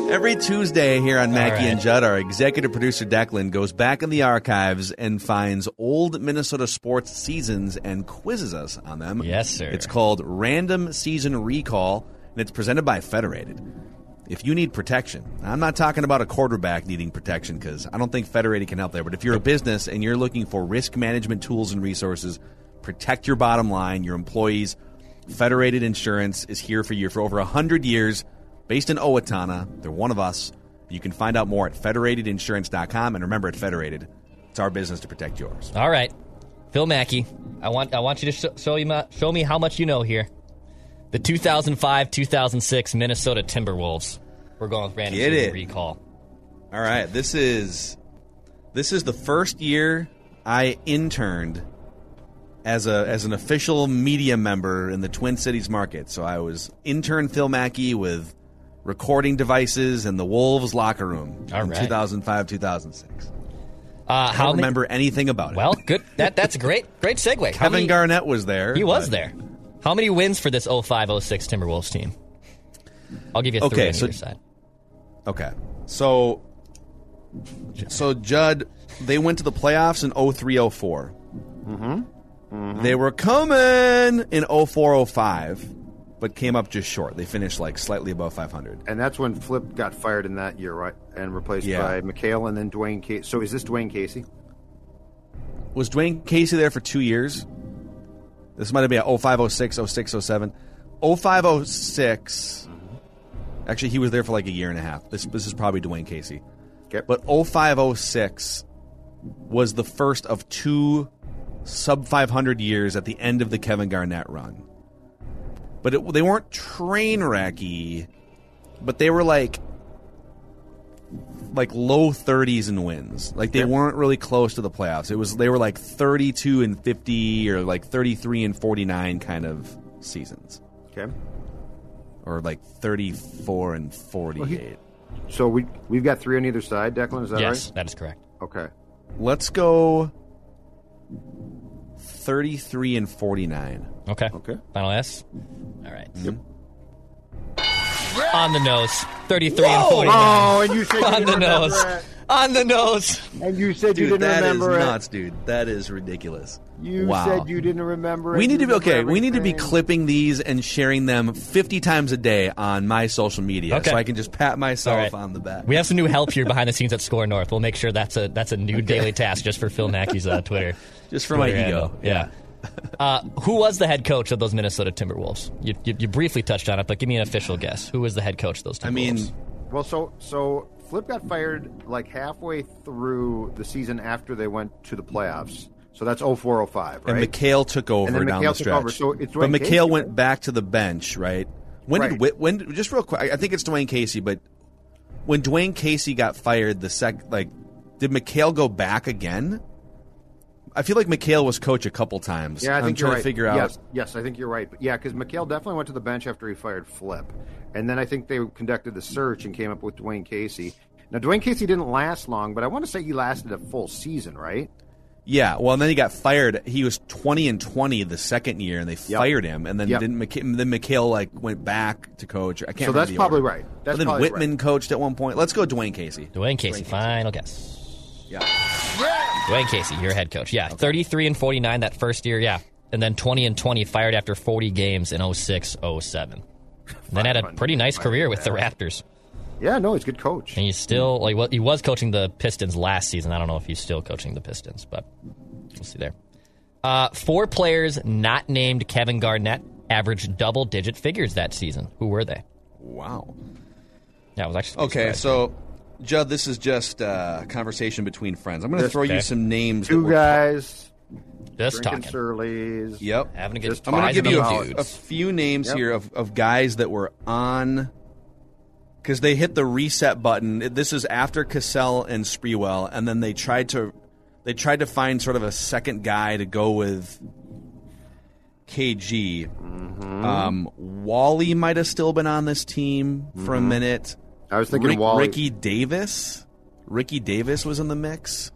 [SPEAKER 6] Every Tuesday here on Mackie
[SPEAKER 5] right.
[SPEAKER 6] and Judd, our executive producer Declan goes back in the archives and finds old Minnesota sports seasons and quizzes us on them.
[SPEAKER 5] Yes, sir.
[SPEAKER 6] It's called Random Season Recall, and it's presented by Federated. If you need protection, I'm not talking about a quarterback needing protection because I don't think Federated can help there, but if you're a business and you're looking for risk management tools and resources, protect your bottom line, your employees, Federated Insurance is here for you for over one hundred years. Based in Owatonna, they're one of us. You can find out more at federated insurance dot com. And remember, at Federated, it's our business to protect yours.
[SPEAKER 5] All right. Phil Mackey, I want I want you to sh- show, you ma- show me how much you know here. The two thousand five two thousand six Minnesota Timberwolves. We're going with random
[SPEAKER 6] Get
[SPEAKER 5] season
[SPEAKER 6] it.
[SPEAKER 5] recall.
[SPEAKER 6] All right. This is this is the first year I interned as a as an official media member in the Twin Cities market. So I was intern Phil Mackey with recording devices in the Wolves locker room
[SPEAKER 5] All
[SPEAKER 6] in
[SPEAKER 5] right.
[SPEAKER 6] two thousand five two thousand six.
[SPEAKER 5] Uh,
[SPEAKER 6] I
[SPEAKER 5] how
[SPEAKER 6] don't
[SPEAKER 5] many-
[SPEAKER 6] remember anything about it.
[SPEAKER 5] Well, good. That that's a great great segue. How
[SPEAKER 6] Kevin
[SPEAKER 5] many-
[SPEAKER 6] Garnett was there.
[SPEAKER 5] He was
[SPEAKER 6] but-
[SPEAKER 5] there. How many wins for this oh five oh six Timberwolves team? I'll give you three
[SPEAKER 6] Okay,
[SPEAKER 5] on
[SPEAKER 6] so-
[SPEAKER 5] either side.
[SPEAKER 6] Okay. So so Judd, they went to the playoffs in oh three oh four.
[SPEAKER 7] Mm-hmm. Mm-hmm.
[SPEAKER 6] They were coming in oh four oh five, but came up just short. They finished like slightly above five hundred.
[SPEAKER 7] And that's when Flip got fired in that year, right? And replaced
[SPEAKER 6] Yeah.
[SPEAKER 7] by McHale and then Dwayne Casey. So is this Dwayne Casey?
[SPEAKER 6] Was Dwayne Casey there for two years? This might have been oh five oh six, oh six oh seven. oh five oh six. Actually, he was there for like a year and a half. This this is probably Dwayne Casey.
[SPEAKER 7] Okay.
[SPEAKER 6] But oh five oh six was the first of two sub five hundred years at the end of the Kevin Garnett run. But it, they weren't train wrecky, but they were like like low thirties in wins. Like they
[SPEAKER 7] Yep.
[SPEAKER 6] weren't really close to the playoffs. It was they were like thirty-two and fifty or like thirty-three and forty-nine kind of seasons.
[SPEAKER 7] Okay.
[SPEAKER 6] Or like thirty-four and forty-eight.
[SPEAKER 7] So we we've got three on either side, Declan, is that
[SPEAKER 5] Yes,
[SPEAKER 7] right?
[SPEAKER 5] that is correct.
[SPEAKER 7] Okay.
[SPEAKER 6] Let's go thirty-three and forty-nine.
[SPEAKER 5] Okay.
[SPEAKER 7] Okay.
[SPEAKER 5] Final S? All right.
[SPEAKER 6] Yep.
[SPEAKER 5] On the nose. thirty-three and
[SPEAKER 7] Whoa!
[SPEAKER 5] forty-nine.
[SPEAKER 7] Oh, and you said you
[SPEAKER 5] On
[SPEAKER 7] didn't
[SPEAKER 5] the
[SPEAKER 7] remember
[SPEAKER 5] nose.
[SPEAKER 7] it.
[SPEAKER 5] On the nose.
[SPEAKER 7] And you said you
[SPEAKER 6] Dude,
[SPEAKER 7] didn't
[SPEAKER 6] that is
[SPEAKER 7] remember it.
[SPEAKER 6] nuts, dude. That is ridiculous.
[SPEAKER 7] You
[SPEAKER 6] wow.
[SPEAKER 7] said you didn't remember it.
[SPEAKER 6] We need
[SPEAKER 7] You
[SPEAKER 6] to be okay.
[SPEAKER 7] remember
[SPEAKER 6] We need to be
[SPEAKER 7] everything.
[SPEAKER 6] clipping these and sharing them fifty times a day on my social media,
[SPEAKER 5] Okay.
[SPEAKER 6] so I can just pat myself
[SPEAKER 5] All right.
[SPEAKER 6] on the back.
[SPEAKER 5] We have some new help here behind the scenes at Score North. We'll make sure that's a that's a new daily task just for Phil Mackey's uh, Twitter.
[SPEAKER 6] Just for my
[SPEAKER 5] Twitter
[SPEAKER 6] ego.
[SPEAKER 5] handle. Yeah. uh, who was the head coach of those Minnesota Timberwolves? You, you, you briefly touched on it, but give me an official guess. Who was the head coach of those Timberwolves?
[SPEAKER 6] I mean,
[SPEAKER 7] Well, so so Flip got fired like halfway through the season after they went to the playoffs. So that's oh four oh five, right?
[SPEAKER 6] and McHale took over
[SPEAKER 7] And then
[SPEAKER 6] down
[SPEAKER 7] McHale
[SPEAKER 6] the
[SPEAKER 7] took
[SPEAKER 6] stretch.
[SPEAKER 7] over, so it's
[SPEAKER 6] but
[SPEAKER 7] Dwayne
[SPEAKER 6] McHale
[SPEAKER 7] Casey,
[SPEAKER 6] went
[SPEAKER 7] right?
[SPEAKER 6] back to the bench, right? When
[SPEAKER 7] Right.
[SPEAKER 6] did Whit- when just real quick? I I think it's Dwayne Casey, but when Dwayne Casey got fired, the sec like did McHale go back again? I feel like McHale was coach a couple times.
[SPEAKER 7] Yeah, I
[SPEAKER 6] I'm
[SPEAKER 7] think
[SPEAKER 6] trying
[SPEAKER 7] you're right.
[SPEAKER 6] to figure out.
[SPEAKER 7] Yes, yes, I think you're right. But yeah, because McHale definitely went to the bench after he fired Flip, and then I think they conducted the search and came up with Dwayne Casey. Now, Dwayne Casey didn't last long, but I want to say he lasted a full season, right?
[SPEAKER 6] Yeah, well, and then he got fired. He was twenty and twenty the second year, and they
[SPEAKER 7] Yep.
[SPEAKER 6] fired him. And then
[SPEAKER 7] Yep.
[SPEAKER 6] didn't McH- then McHale like went back to coach. I can't.
[SPEAKER 7] So
[SPEAKER 6] remember
[SPEAKER 7] that's
[SPEAKER 6] the
[SPEAKER 7] probably
[SPEAKER 6] order.
[SPEAKER 7] right. That's
[SPEAKER 6] but then
[SPEAKER 7] probably
[SPEAKER 6] Whitman coached at one point. Let's go Dwayne Casey.
[SPEAKER 5] Dwayne Casey. Final guess.
[SPEAKER 6] Yeah.
[SPEAKER 5] Dwayne Casey, your head coach. Yeah, thirty-three and forty-nine that first year. Yeah, and then twenty and twenty fired after forty games in oh six oh seven. Then had a pretty nice career with the Raptors.
[SPEAKER 7] Yeah, no, he's a good coach.
[SPEAKER 5] And he's still like well, he was coaching the Pistons last season. I don't know if he's still coaching the Pistons, but we'll see there. Uh, four players not named Kevin Garnett averaged double-digit figures that season. Who were they?
[SPEAKER 6] Wow.
[SPEAKER 5] Yeah, it was actually
[SPEAKER 6] Okay,
[SPEAKER 5] surprising.
[SPEAKER 6] so Judd, this is just a conversation between friends. I'm going to
[SPEAKER 7] Just-
[SPEAKER 6] throw you
[SPEAKER 5] okay.
[SPEAKER 6] some names.
[SPEAKER 7] Two
[SPEAKER 6] that were-
[SPEAKER 7] guys,
[SPEAKER 5] just
[SPEAKER 7] drinking
[SPEAKER 5] talking.
[SPEAKER 7] Surly's.
[SPEAKER 6] Yep.
[SPEAKER 5] Having a good
[SPEAKER 7] Just
[SPEAKER 6] I'm going to
[SPEAKER 5] vibes
[SPEAKER 6] give you
[SPEAKER 5] with
[SPEAKER 6] a,
[SPEAKER 5] them
[SPEAKER 6] a
[SPEAKER 5] dudes.
[SPEAKER 6] few names
[SPEAKER 7] Yep.
[SPEAKER 6] here of, of guys that were on because they hit the reset button. This is after Cassell and Sprewell, and then they tried to they tried to find sort of a second guy to go with K G.
[SPEAKER 7] Mm-hmm.
[SPEAKER 6] Um, Wally might have still been on this team for a minute.
[SPEAKER 7] I was thinking
[SPEAKER 6] Rick-
[SPEAKER 7] Wally.
[SPEAKER 6] Ricky Davis. Ricky Davis was in the mix.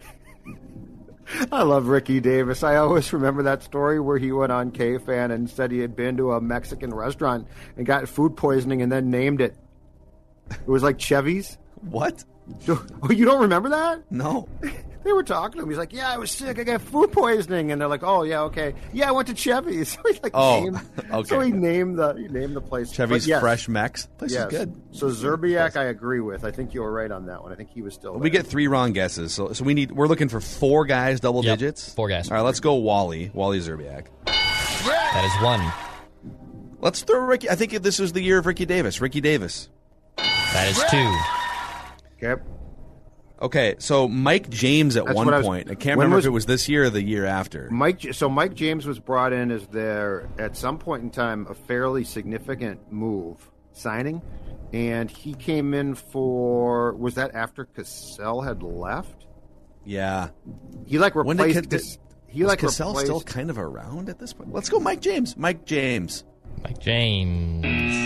[SPEAKER 7] I love Ricky Davis. I always remember that story where he went on K-Fan and said he had been to a Mexican restaurant and got food poisoning and then named it. It was like Chevy's.
[SPEAKER 6] What?
[SPEAKER 7] Oh, you don't remember that?
[SPEAKER 6] No.
[SPEAKER 7] They were talking to him. He's like, yeah, I was sick. I got food poisoning. And they're like, oh, yeah, okay. Yeah, I went to Chevy's. So he like
[SPEAKER 6] Oh,
[SPEAKER 7] named,
[SPEAKER 6] okay.
[SPEAKER 7] So he named the he named the place.
[SPEAKER 6] Chevy's
[SPEAKER 7] But yes,
[SPEAKER 6] Fresh Mex. Place
[SPEAKER 7] yes.
[SPEAKER 6] is good.
[SPEAKER 7] So Zerbiak, I agree with. I think you were right on that one. I think he was still
[SPEAKER 6] We
[SPEAKER 7] there.
[SPEAKER 6] get three wrong guesses, so so we need we're looking for four guys, double
[SPEAKER 5] Yep,
[SPEAKER 6] digits.
[SPEAKER 5] four guys.
[SPEAKER 6] All right, let's go. Wally, Wally Zerbiak.
[SPEAKER 5] That is one.
[SPEAKER 6] Let's throw Ricky. I think this was the year of Ricky Davis. Ricky Davis.
[SPEAKER 5] That is two.
[SPEAKER 7] Okay.
[SPEAKER 6] Okay, so Mike James at
[SPEAKER 7] That's
[SPEAKER 6] one
[SPEAKER 7] what I was-
[SPEAKER 6] point. I can't
[SPEAKER 7] when
[SPEAKER 6] remember
[SPEAKER 7] was-
[SPEAKER 6] if it was this year or the year after.
[SPEAKER 7] Mike. So Mike James was brought in as their, at some point in time, a fairly significant move signing, and he came in for, was that after Cassell had left?
[SPEAKER 6] Yeah.
[SPEAKER 7] He like
[SPEAKER 6] When did
[SPEAKER 7] replaced.
[SPEAKER 6] Ca-
[SPEAKER 7] Cas- he
[SPEAKER 6] was
[SPEAKER 7] like
[SPEAKER 6] Cassell
[SPEAKER 7] replaced.
[SPEAKER 6] still kind of around at this point? Let's go, Mike James. Mike James.
[SPEAKER 5] Mike James.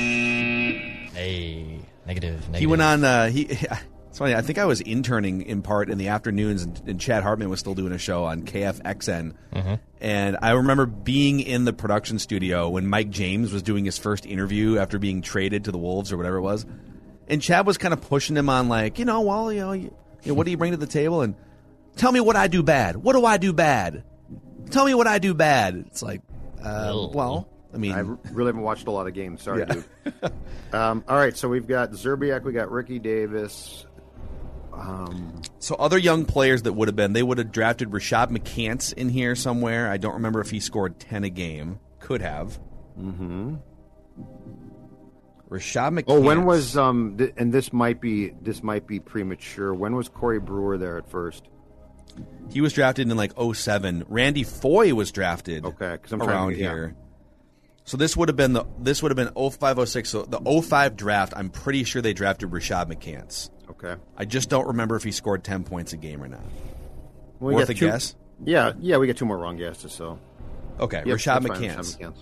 [SPEAKER 5] Hey, negative. negative.
[SPEAKER 6] He went on. Uh, he. It's funny. I think I was interning in part in the afternoons, and, and Chad Hartman was still doing a show on K F X N.
[SPEAKER 5] Mm-hmm.
[SPEAKER 6] And I remember being in the production studio when Mike James was doing his first interview after being traded to the Wolves or whatever it was. And Chad was kind of pushing him on, like, you know, well, you know, you, you know, what do you bring to the table? And tell me what I do bad. What do I do bad? Tell me what I do bad. It's like, uh, well, I mean,
[SPEAKER 7] I really haven't watched a lot of games. Sorry,
[SPEAKER 6] Yeah.
[SPEAKER 7] dude. um, all right, so we've got Zerbiak, we got Ricky Davis. Um,
[SPEAKER 6] So other young players that would have been, they would have drafted Rashad McCants in here somewhere. I don't remember if he scored ten a game. Could have.
[SPEAKER 7] mm-hmm.
[SPEAKER 6] Rashad McCants.
[SPEAKER 7] Oh, when was um? Th- and this might be this might be premature. When was Corey Brewer there at first?
[SPEAKER 6] He was drafted in like oh seven. Randy Foye was drafted
[SPEAKER 7] Okay, 'cause I'm trying to
[SPEAKER 6] around
[SPEAKER 7] get- yeah.
[SPEAKER 6] here. So this would have been the this would have been oh five oh six. So the oh five draft, I'm pretty sure they drafted Rashad McCants.
[SPEAKER 7] Okay.
[SPEAKER 6] I just don't remember if he scored ten points a game or not.
[SPEAKER 7] Well, we
[SPEAKER 6] Worth
[SPEAKER 7] got
[SPEAKER 6] a
[SPEAKER 7] two-
[SPEAKER 6] guess?
[SPEAKER 7] Yeah, yeah, we get two more wrong guesses. So
[SPEAKER 6] Okay,
[SPEAKER 7] Yep,
[SPEAKER 6] Rashad
[SPEAKER 7] that's fine,
[SPEAKER 6] McCants.
[SPEAKER 7] Rashad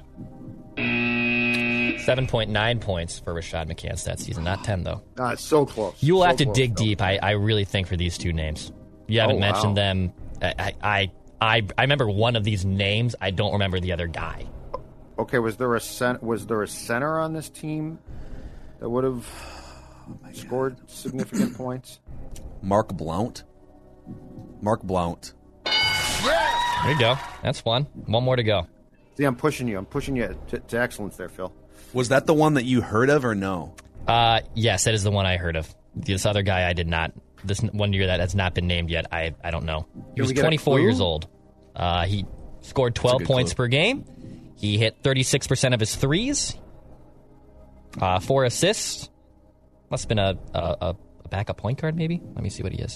[SPEAKER 7] McCants.
[SPEAKER 5] seven point nine points for Rashad McCants that season. Not ten, though.
[SPEAKER 7] Ah, it's so close.
[SPEAKER 5] You will
[SPEAKER 7] So
[SPEAKER 5] have to
[SPEAKER 7] close,
[SPEAKER 5] dig
[SPEAKER 7] though.
[SPEAKER 5] deep, I, I really think, for these two names. You haven't
[SPEAKER 7] Oh,
[SPEAKER 5] mentioned
[SPEAKER 7] wow.
[SPEAKER 5] them. I, I, I, I remember one of these names. I don't remember the other guy.
[SPEAKER 7] Okay, was there a cent- was there a center on this team that would have scored significant points?
[SPEAKER 6] Mark Blount. Mark Blount.
[SPEAKER 5] There you go. That's one. One more to go.
[SPEAKER 7] See, I'm pushing you. I'm pushing you to, to excellence there, Phil.
[SPEAKER 6] Was that the one that you heard of or no?
[SPEAKER 5] Uh, yes, that is the one I heard of. This other guy, I did not. This one year that has not been named yet. I, I don't know. He
[SPEAKER 7] Can
[SPEAKER 5] was
[SPEAKER 7] we get a
[SPEAKER 5] twenty-four
[SPEAKER 7] clue?
[SPEAKER 5] years old. Uh, he scored twelve
[SPEAKER 6] good
[SPEAKER 5] points
[SPEAKER 6] clue.
[SPEAKER 5] per game. He hit thirty-six percent of his threes. Uh, four assists. Must have been a, a, a backup point guard, maybe. Let me see what he is.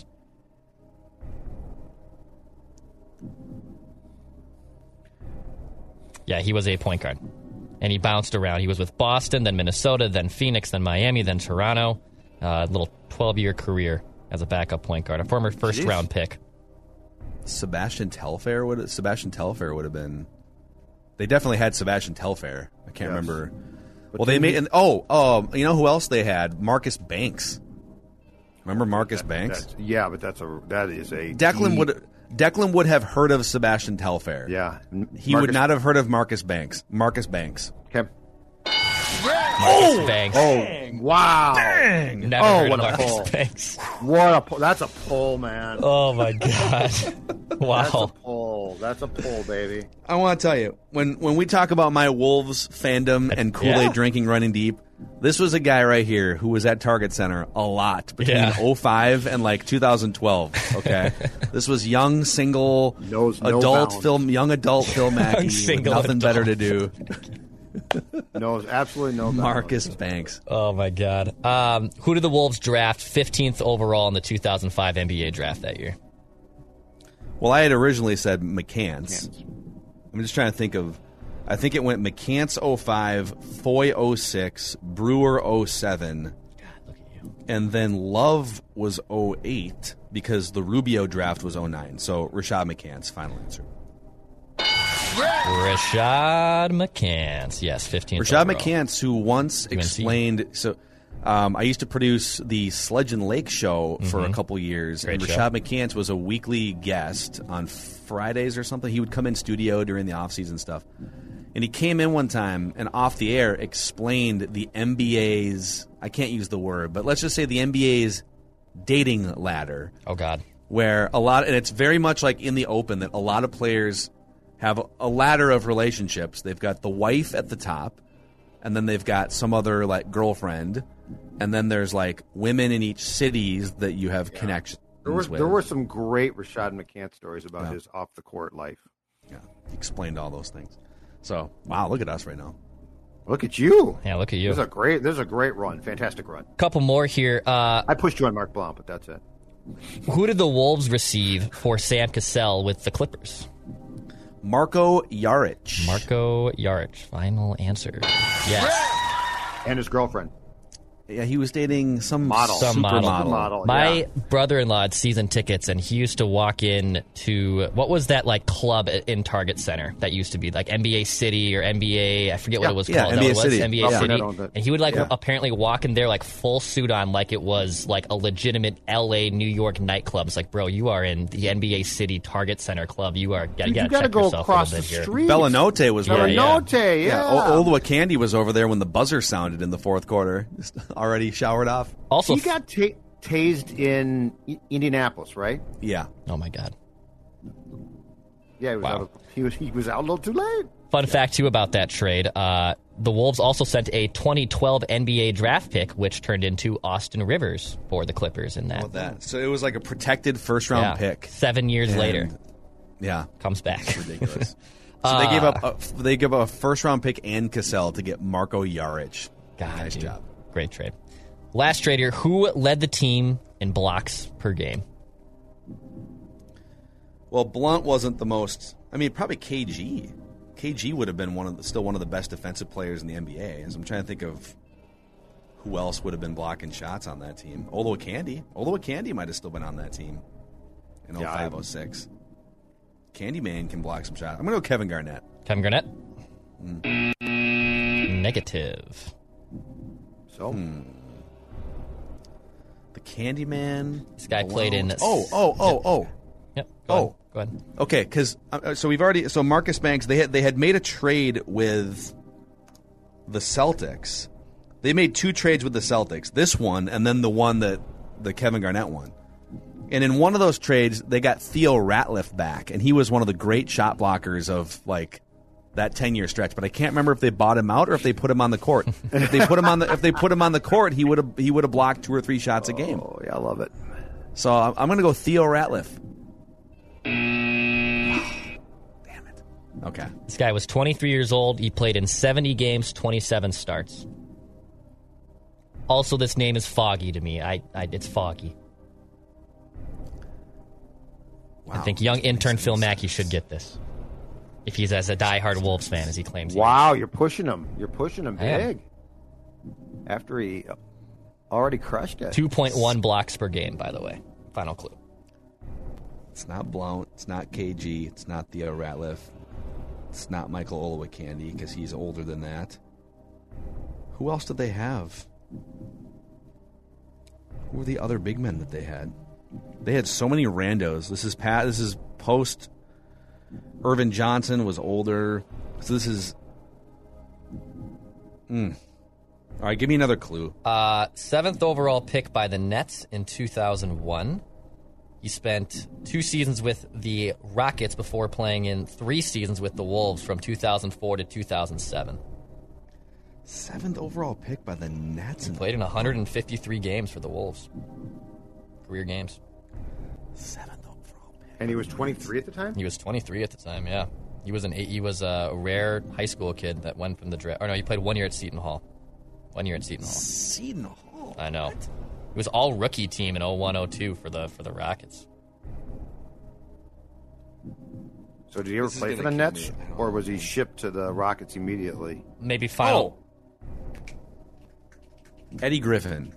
[SPEAKER 5] Yeah, he was a point guard. And he bounced around. He was with Boston, then Minnesota, then Phoenix, then Miami, then Toronto. A uh, little twelve-year career as a backup point guard. A former first-round pick.
[SPEAKER 6] Sebastian Telfair would Sebastian Telfair would have been. They definitely had Sebastian Telfair. I can't
[SPEAKER 7] Yes.
[SPEAKER 6] remember.
[SPEAKER 7] But
[SPEAKER 6] Well, they
[SPEAKER 7] then
[SPEAKER 6] made
[SPEAKER 7] he-
[SPEAKER 6] and oh, um, you know who else they had? Marcus Banks. Remember Marcus Banks?
[SPEAKER 7] That's, yeah, but that's a that is a
[SPEAKER 6] Declan
[SPEAKER 7] deep-
[SPEAKER 6] would Declan would have heard of Sebastian Telfair.
[SPEAKER 7] Yeah,
[SPEAKER 6] He
[SPEAKER 7] Marcus-
[SPEAKER 6] would not have heard of Marcus Banks. Marcus Banks.
[SPEAKER 7] Okay.
[SPEAKER 5] Marcus Banks.
[SPEAKER 7] Oh, wow!
[SPEAKER 5] Never
[SPEAKER 7] oh,
[SPEAKER 5] heard
[SPEAKER 7] what
[SPEAKER 5] of
[SPEAKER 7] a
[SPEAKER 5] Marcus
[SPEAKER 7] pull!
[SPEAKER 5] Banks.
[SPEAKER 7] What a pull! That's a pull, man.
[SPEAKER 5] Oh, my God.
[SPEAKER 7] That's a
[SPEAKER 5] Wow.
[SPEAKER 7] pull. That's a pull, baby.
[SPEAKER 6] I want to tell you, when when we talk about my Wolves fandom and Kool-Aid
[SPEAKER 5] Yeah.
[SPEAKER 6] drinking running deep, this was a guy right here who was at Target Center a lot between
[SPEAKER 5] Yeah.
[SPEAKER 6] oh five and like two thousand twelve, okay? This was young, single,
[SPEAKER 7] Knows no
[SPEAKER 6] adult
[SPEAKER 7] bounds.
[SPEAKER 6] film, young adult Phil Mackey with
[SPEAKER 5] single
[SPEAKER 6] nothing better to
[SPEAKER 5] adult.
[SPEAKER 6] do.
[SPEAKER 7] No, absolutely no. bounds.
[SPEAKER 6] Marcus Banks.
[SPEAKER 5] Oh, my God. Um, who did the Wolves draft fifteenth overall in the two thousand five N B A draft that year?
[SPEAKER 6] Well, I had originally said McCants. I'm just trying to think of. I think it went McCants oh five, Foy oh six, Brewer oh seven, and then Love was oh eight because the Rubio draft was oh nine. So Rashad McCants, final answer.
[SPEAKER 5] Rashad McCants. Yes, fifteenth
[SPEAKER 6] Rashad
[SPEAKER 5] overall.
[SPEAKER 6] McCants, who once
[SPEAKER 5] U N C.
[SPEAKER 6] explained. So um, I used to produce the Sledge and Lake show for a
[SPEAKER 5] Mhm.
[SPEAKER 6] couple years,
[SPEAKER 5] Great
[SPEAKER 6] and
[SPEAKER 5] show.
[SPEAKER 6] Rashad McCants was a weekly guest on Fridays or something. He would come in studio during the off-season stuff. And he came in one time and off the air explained the N B A's, I can't use the word, but let's just say the N B A's dating ladder.
[SPEAKER 5] Oh, God.
[SPEAKER 6] Where a lot, and it's very much like in the open that a lot of players have a, a ladder of relationships. They've got the wife at the top, and then they've got some other like girlfriend, and then there's like women in each cities that you have yeah. connections
[SPEAKER 7] there were,
[SPEAKER 6] with.
[SPEAKER 7] There were some great Rashad McCants stories about
[SPEAKER 6] yeah.
[SPEAKER 7] his off the court life.
[SPEAKER 6] Yeah, he explained all those things. So, wow, look at us right now.
[SPEAKER 7] Look at you.
[SPEAKER 5] Yeah, look at you.
[SPEAKER 7] This is a great, this is a great run. Fantastic run.
[SPEAKER 5] Couple more here. Uh,
[SPEAKER 7] I pushed you on Mark Blount, but that's it.
[SPEAKER 5] Who did the Wolves receive for Sam Cassell with the Clippers?
[SPEAKER 6] Marko Jaric.
[SPEAKER 5] Marko Jaric. Final answer. Yes.
[SPEAKER 7] And his girlfriend.
[SPEAKER 6] Yeah, he was dating some
[SPEAKER 7] model.
[SPEAKER 5] Some
[SPEAKER 6] super
[SPEAKER 5] model.
[SPEAKER 6] model.
[SPEAKER 5] My
[SPEAKER 7] yeah.
[SPEAKER 5] brother-in-law had season tickets, and he used to walk in to, what was that like club in Target Center that used to be like N B A City or N B A, I forget
[SPEAKER 6] yeah,
[SPEAKER 5] what it was
[SPEAKER 6] yeah,
[SPEAKER 5] called.
[SPEAKER 6] N B A
[SPEAKER 5] Is that what it was?
[SPEAKER 6] City.
[SPEAKER 5] N B A
[SPEAKER 6] Yeah.
[SPEAKER 5] City. And he would like
[SPEAKER 7] yeah.
[SPEAKER 5] apparently walk in there like full suit on like it was like a legitimate L A, New York nightclub. It's like, bro, you are in the N B A City Target Center club. You are, gotta,
[SPEAKER 7] Dude,
[SPEAKER 5] gotta
[SPEAKER 7] you got to
[SPEAKER 5] check
[SPEAKER 7] go
[SPEAKER 5] yourself
[SPEAKER 7] across
[SPEAKER 5] a
[SPEAKER 7] the
[SPEAKER 5] little bit here.
[SPEAKER 7] street.
[SPEAKER 6] Bellanote was where
[SPEAKER 7] Bellanote, yeah. yeah.
[SPEAKER 6] yeah. O- Olowokandi was over there when the buzzer sounded in the fourth quarter. Just already showered off.
[SPEAKER 5] Also,
[SPEAKER 7] he got ta- tased in I- Indianapolis, right?
[SPEAKER 6] Yeah.
[SPEAKER 5] Oh my God.
[SPEAKER 7] Yeah, he was,
[SPEAKER 5] Wow.
[SPEAKER 7] out of, he was he was out a little too late.
[SPEAKER 5] Fun fact, too, about that trade. Uh, the Wolves also sent a twenty twelve N B A draft pick, which turned into Austin Rivers for the Clippers in that.
[SPEAKER 6] How about that? So it was like a protected first-round
[SPEAKER 5] Yeah.
[SPEAKER 6] pick.
[SPEAKER 5] Seven years
[SPEAKER 6] And-
[SPEAKER 5] later,
[SPEAKER 6] Yeah.
[SPEAKER 5] comes back.
[SPEAKER 6] It's ridiculous. So they gave up a, they gave up a first-round pick and Cassell to get Marko Jaric.
[SPEAKER 5] God,
[SPEAKER 6] nice
[SPEAKER 5] dude.
[SPEAKER 6] job.
[SPEAKER 5] Great trade. Last trade here. Who led the team in blocks per game?
[SPEAKER 6] Well, Blunt wasn't the most. I mean, probably K G. K G would have been one of the, still one of the best defensive players in the N B A. As I'm trying to think of who else would have been blocking shots on that team. Olowokandi. Olowokandi might have still been on that team in oh five oh six. Candyman can block some shots. I'm going to go Kevin Garnett.
[SPEAKER 5] Kevin Garnett?
[SPEAKER 6] Mm.
[SPEAKER 5] Negative.
[SPEAKER 7] So?
[SPEAKER 6] Hmm. The Candyman.
[SPEAKER 5] This guy played in.
[SPEAKER 6] Oh, oh, oh, oh.
[SPEAKER 5] Yep. Go
[SPEAKER 6] oh,
[SPEAKER 5] ahead. Go ahead.
[SPEAKER 6] Okay, because uh, so we've already so Marcus Banks they had they had made a trade with the Celtics. They made two trades with the Celtics. This one and then the one that the Kevin Garnett one. And in one of those trades, they got Theo Ratliff back, and he was one of the great shot blockers of like that ten-year stretch. But I can't remember if they bought him out or if they put him on the court. if they put him on the if they put him on the court, he would have he would have blocked two or three shots a game.
[SPEAKER 7] Oh yeah, I love it.
[SPEAKER 6] So I'm, I'm going to go Theo Ratliff. Damn it. Okay.
[SPEAKER 5] This guy was twenty-three years old. He played in seventy games, twenty-seven starts. Also, this name is foggy to me. I, I it's foggy.
[SPEAKER 6] Wow.
[SPEAKER 5] I think young intern Phil Mackey should get this. If he's as a diehard Wolves fan as he claims he
[SPEAKER 7] Wow,
[SPEAKER 5] is.
[SPEAKER 7] you're pushing him. You're pushing him
[SPEAKER 5] I am.
[SPEAKER 7] big. After he already crushed it.
[SPEAKER 5] two point one blocks per game, by the way. Final clue.
[SPEAKER 6] It's not Blount. It's not K G. It's not Theo Ratliff. It's not Michael Olowokandi because he's older than that. Who else did they have? Who were the other big men that they had? They had so many randos. This is Pat. This is post. Irvin Johnson was older, so this is. Mm. All right, give me another clue.
[SPEAKER 5] Uh, seventh overall pick by the Nets in two thousand one. He spent two seasons with the Rockets before playing in three seasons with the Wolves from two thousand four to two thousand seven.
[SPEAKER 6] Seventh overall pick by the Nets.
[SPEAKER 5] He played in one hundred fifty-three games for the Wolves. Career games.
[SPEAKER 6] Seventh overall pick.
[SPEAKER 7] And he was twenty-three at the time?
[SPEAKER 5] He was twenty-three at the time, yeah. He was an he was a rare high school kid that went from the draft. Or no, he played one year at Seton Hall. One year at Seton Hall.
[SPEAKER 6] Seton Hall.
[SPEAKER 5] I know. It was all rookie team in oh one oh two for the for the Rockets.
[SPEAKER 7] So did he ever
[SPEAKER 6] This is
[SPEAKER 7] play for
[SPEAKER 6] gonna
[SPEAKER 7] the
[SPEAKER 6] kill
[SPEAKER 7] Nets,
[SPEAKER 6] me. I don't
[SPEAKER 7] or was he shipped to the Rockets immediately?
[SPEAKER 5] Maybe final.
[SPEAKER 6] Eddie Griffin.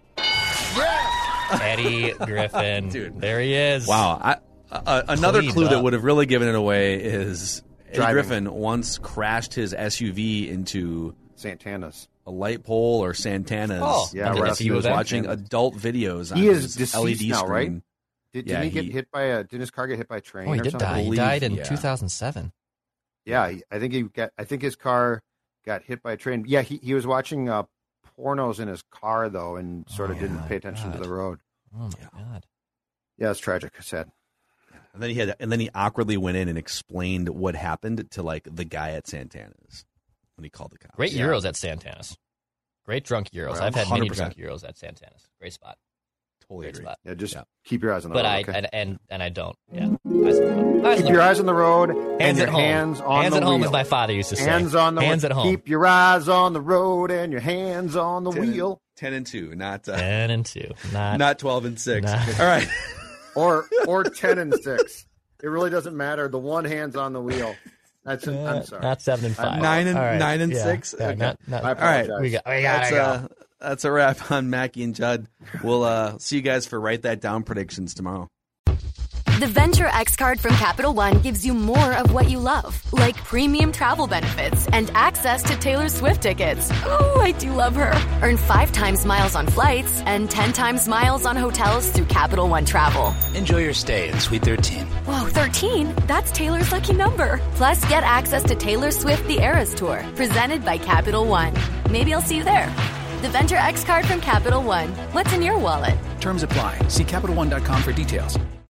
[SPEAKER 5] Eddie Griffin.
[SPEAKER 6] Dude.
[SPEAKER 5] There he is.
[SPEAKER 6] Wow. I, uh, another
[SPEAKER 5] Cleaned
[SPEAKER 6] clue that
[SPEAKER 5] up.
[SPEAKER 6] would have really given it away is Eddie
[SPEAKER 7] Driving.
[SPEAKER 6] Griffin once crashed his S U V into
[SPEAKER 7] Santana's.
[SPEAKER 6] a light pole or Santana's.
[SPEAKER 5] Oh,
[SPEAKER 7] Yeah,
[SPEAKER 5] went to
[SPEAKER 7] right
[SPEAKER 5] the
[SPEAKER 7] after
[SPEAKER 5] F U
[SPEAKER 6] He was
[SPEAKER 5] event.
[SPEAKER 6] watching adult videos on
[SPEAKER 7] He is
[SPEAKER 6] his
[SPEAKER 7] deceased
[SPEAKER 6] L E D
[SPEAKER 7] now,
[SPEAKER 6] screen.
[SPEAKER 7] right? Did,
[SPEAKER 6] Yeah,
[SPEAKER 7] didn't he get
[SPEAKER 6] he-
[SPEAKER 7] hit by a? Didn't his car get hit by a train?
[SPEAKER 5] Oh, he
[SPEAKER 7] or
[SPEAKER 5] did
[SPEAKER 7] something?
[SPEAKER 5] die. He
[SPEAKER 6] believe-
[SPEAKER 5] died in
[SPEAKER 6] yeah.
[SPEAKER 5] two thousand seven.
[SPEAKER 7] Yeah, I think he got. I think his car got hit by a train. Yeah, he, he was watching uh, pornos in his car though, and sort of
[SPEAKER 6] oh,
[SPEAKER 7] didn't
[SPEAKER 6] yeah,
[SPEAKER 7] pay attention
[SPEAKER 6] God.
[SPEAKER 7] to the road.
[SPEAKER 5] Oh my God.
[SPEAKER 7] Yeah, it's tragic. Sad.
[SPEAKER 6] And then he had, and then he awkwardly went in and explained what happened to like the guy at Santana's when he called the cops.
[SPEAKER 5] Great
[SPEAKER 6] yeah.
[SPEAKER 5] Euros at Santana's. Great drunk Euros.
[SPEAKER 6] Well,
[SPEAKER 5] I've had many
[SPEAKER 6] one hundred percent.
[SPEAKER 5] drunk Euros at Santana's. Great spot.
[SPEAKER 6] Totally
[SPEAKER 5] Great
[SPEAKER 6] agree.
[SPEAKER 5] spot.
[SPEAKER 7] Yeah, just
[SPEAKER 6] Yeah.
[SPEAKER 7] keep your eyes on the
[SPEAKER 5] But
[SPEAKER 7] road.
[SPEAKER 5] I
[SPEAKER 7] okay?
[SPEAKER 5] and, and and I don't. Yeah. Eyes on the road. Eyes
[SPEAKER 7] Keep
[SPEAKER 5] on
[SPEAKER 7] your
[SPEAKER 5] the
[SPEAKER 7] eyes on the road
[SPEAKER 5] Hands
[SPEAKER 7] and your
[SPEAKER 5] at home.
[SPEAKER 7] hands on
[SPEAKER 5] Hands
[SPEAKER 7] the
[SPEAKER 5] at home,
[SPEAKER 7] wheel.
[SPEAKER 5] as my father used to say.
[SPEAKER 7] Hands on the
[SPEAKER 5] Hands at home.
[SPEAKER 7] Keep your eyes on the road and your hands on the
[SPEAKER 6] ten,
[SPEAKER 7] wheel.
[SPEAKER 6] Ten and two, not uh,
[SPEAKER 5] ten and two, not
[SPEAKER 6] not twelve and six.
[SPEAKER 5] not-
[SPEAKER 6] All right.
[SPEAKER 7] Or or ten and six. It really doesn't matter. The one hand's on the wheel. That's an, I'm sorry.
[SPEAKER 5] Not seven and five.
[SPEAKER 6] Nine and
[SPEAKER 5] All right.
[SPEAKER 6] nine and
[SPEAKER 5] Yeah.
[SPEAKER 6] six.
[SPEAKER 5] Yeah,
[SPEAKER 6] Okay.
[SPEAKER 5] not, not,
[SPEAKER 7] I
[SPEAKER 6] All right.
[SPEAKER 7] apologize.
[SPEAKER 5] we got. We gotta
[SPEAKER 6] That's,
[SPEAKER 5] go.
[SPEAKER 6] uh, that's a wrap on Mackie and Judd. We'll uh, see you guys for Write That Down predictions tomorrow.
[SPEAKER 16] The Venture X card from Capital One gives you more of what you love, like premium travel benefits and access to Taylor Swift tickets. Oh, I do love her. Earn five times miles on flights and ten times miles on hotels through Capital One Travel.
[SPEAKER 17] Enjoy your stay in Suite thirteen.
[SPEAKER 16] Whoa, thirteen? That's Taylor's lucky number. Plus, get access to Taylor Swift The Eras Tour, presented by Capital One. Maybe I'll see you there. The Venture X card from Capital One. What's in your wallet?
[SPEAKER 17] Terms apply. See Capital One dot com for details.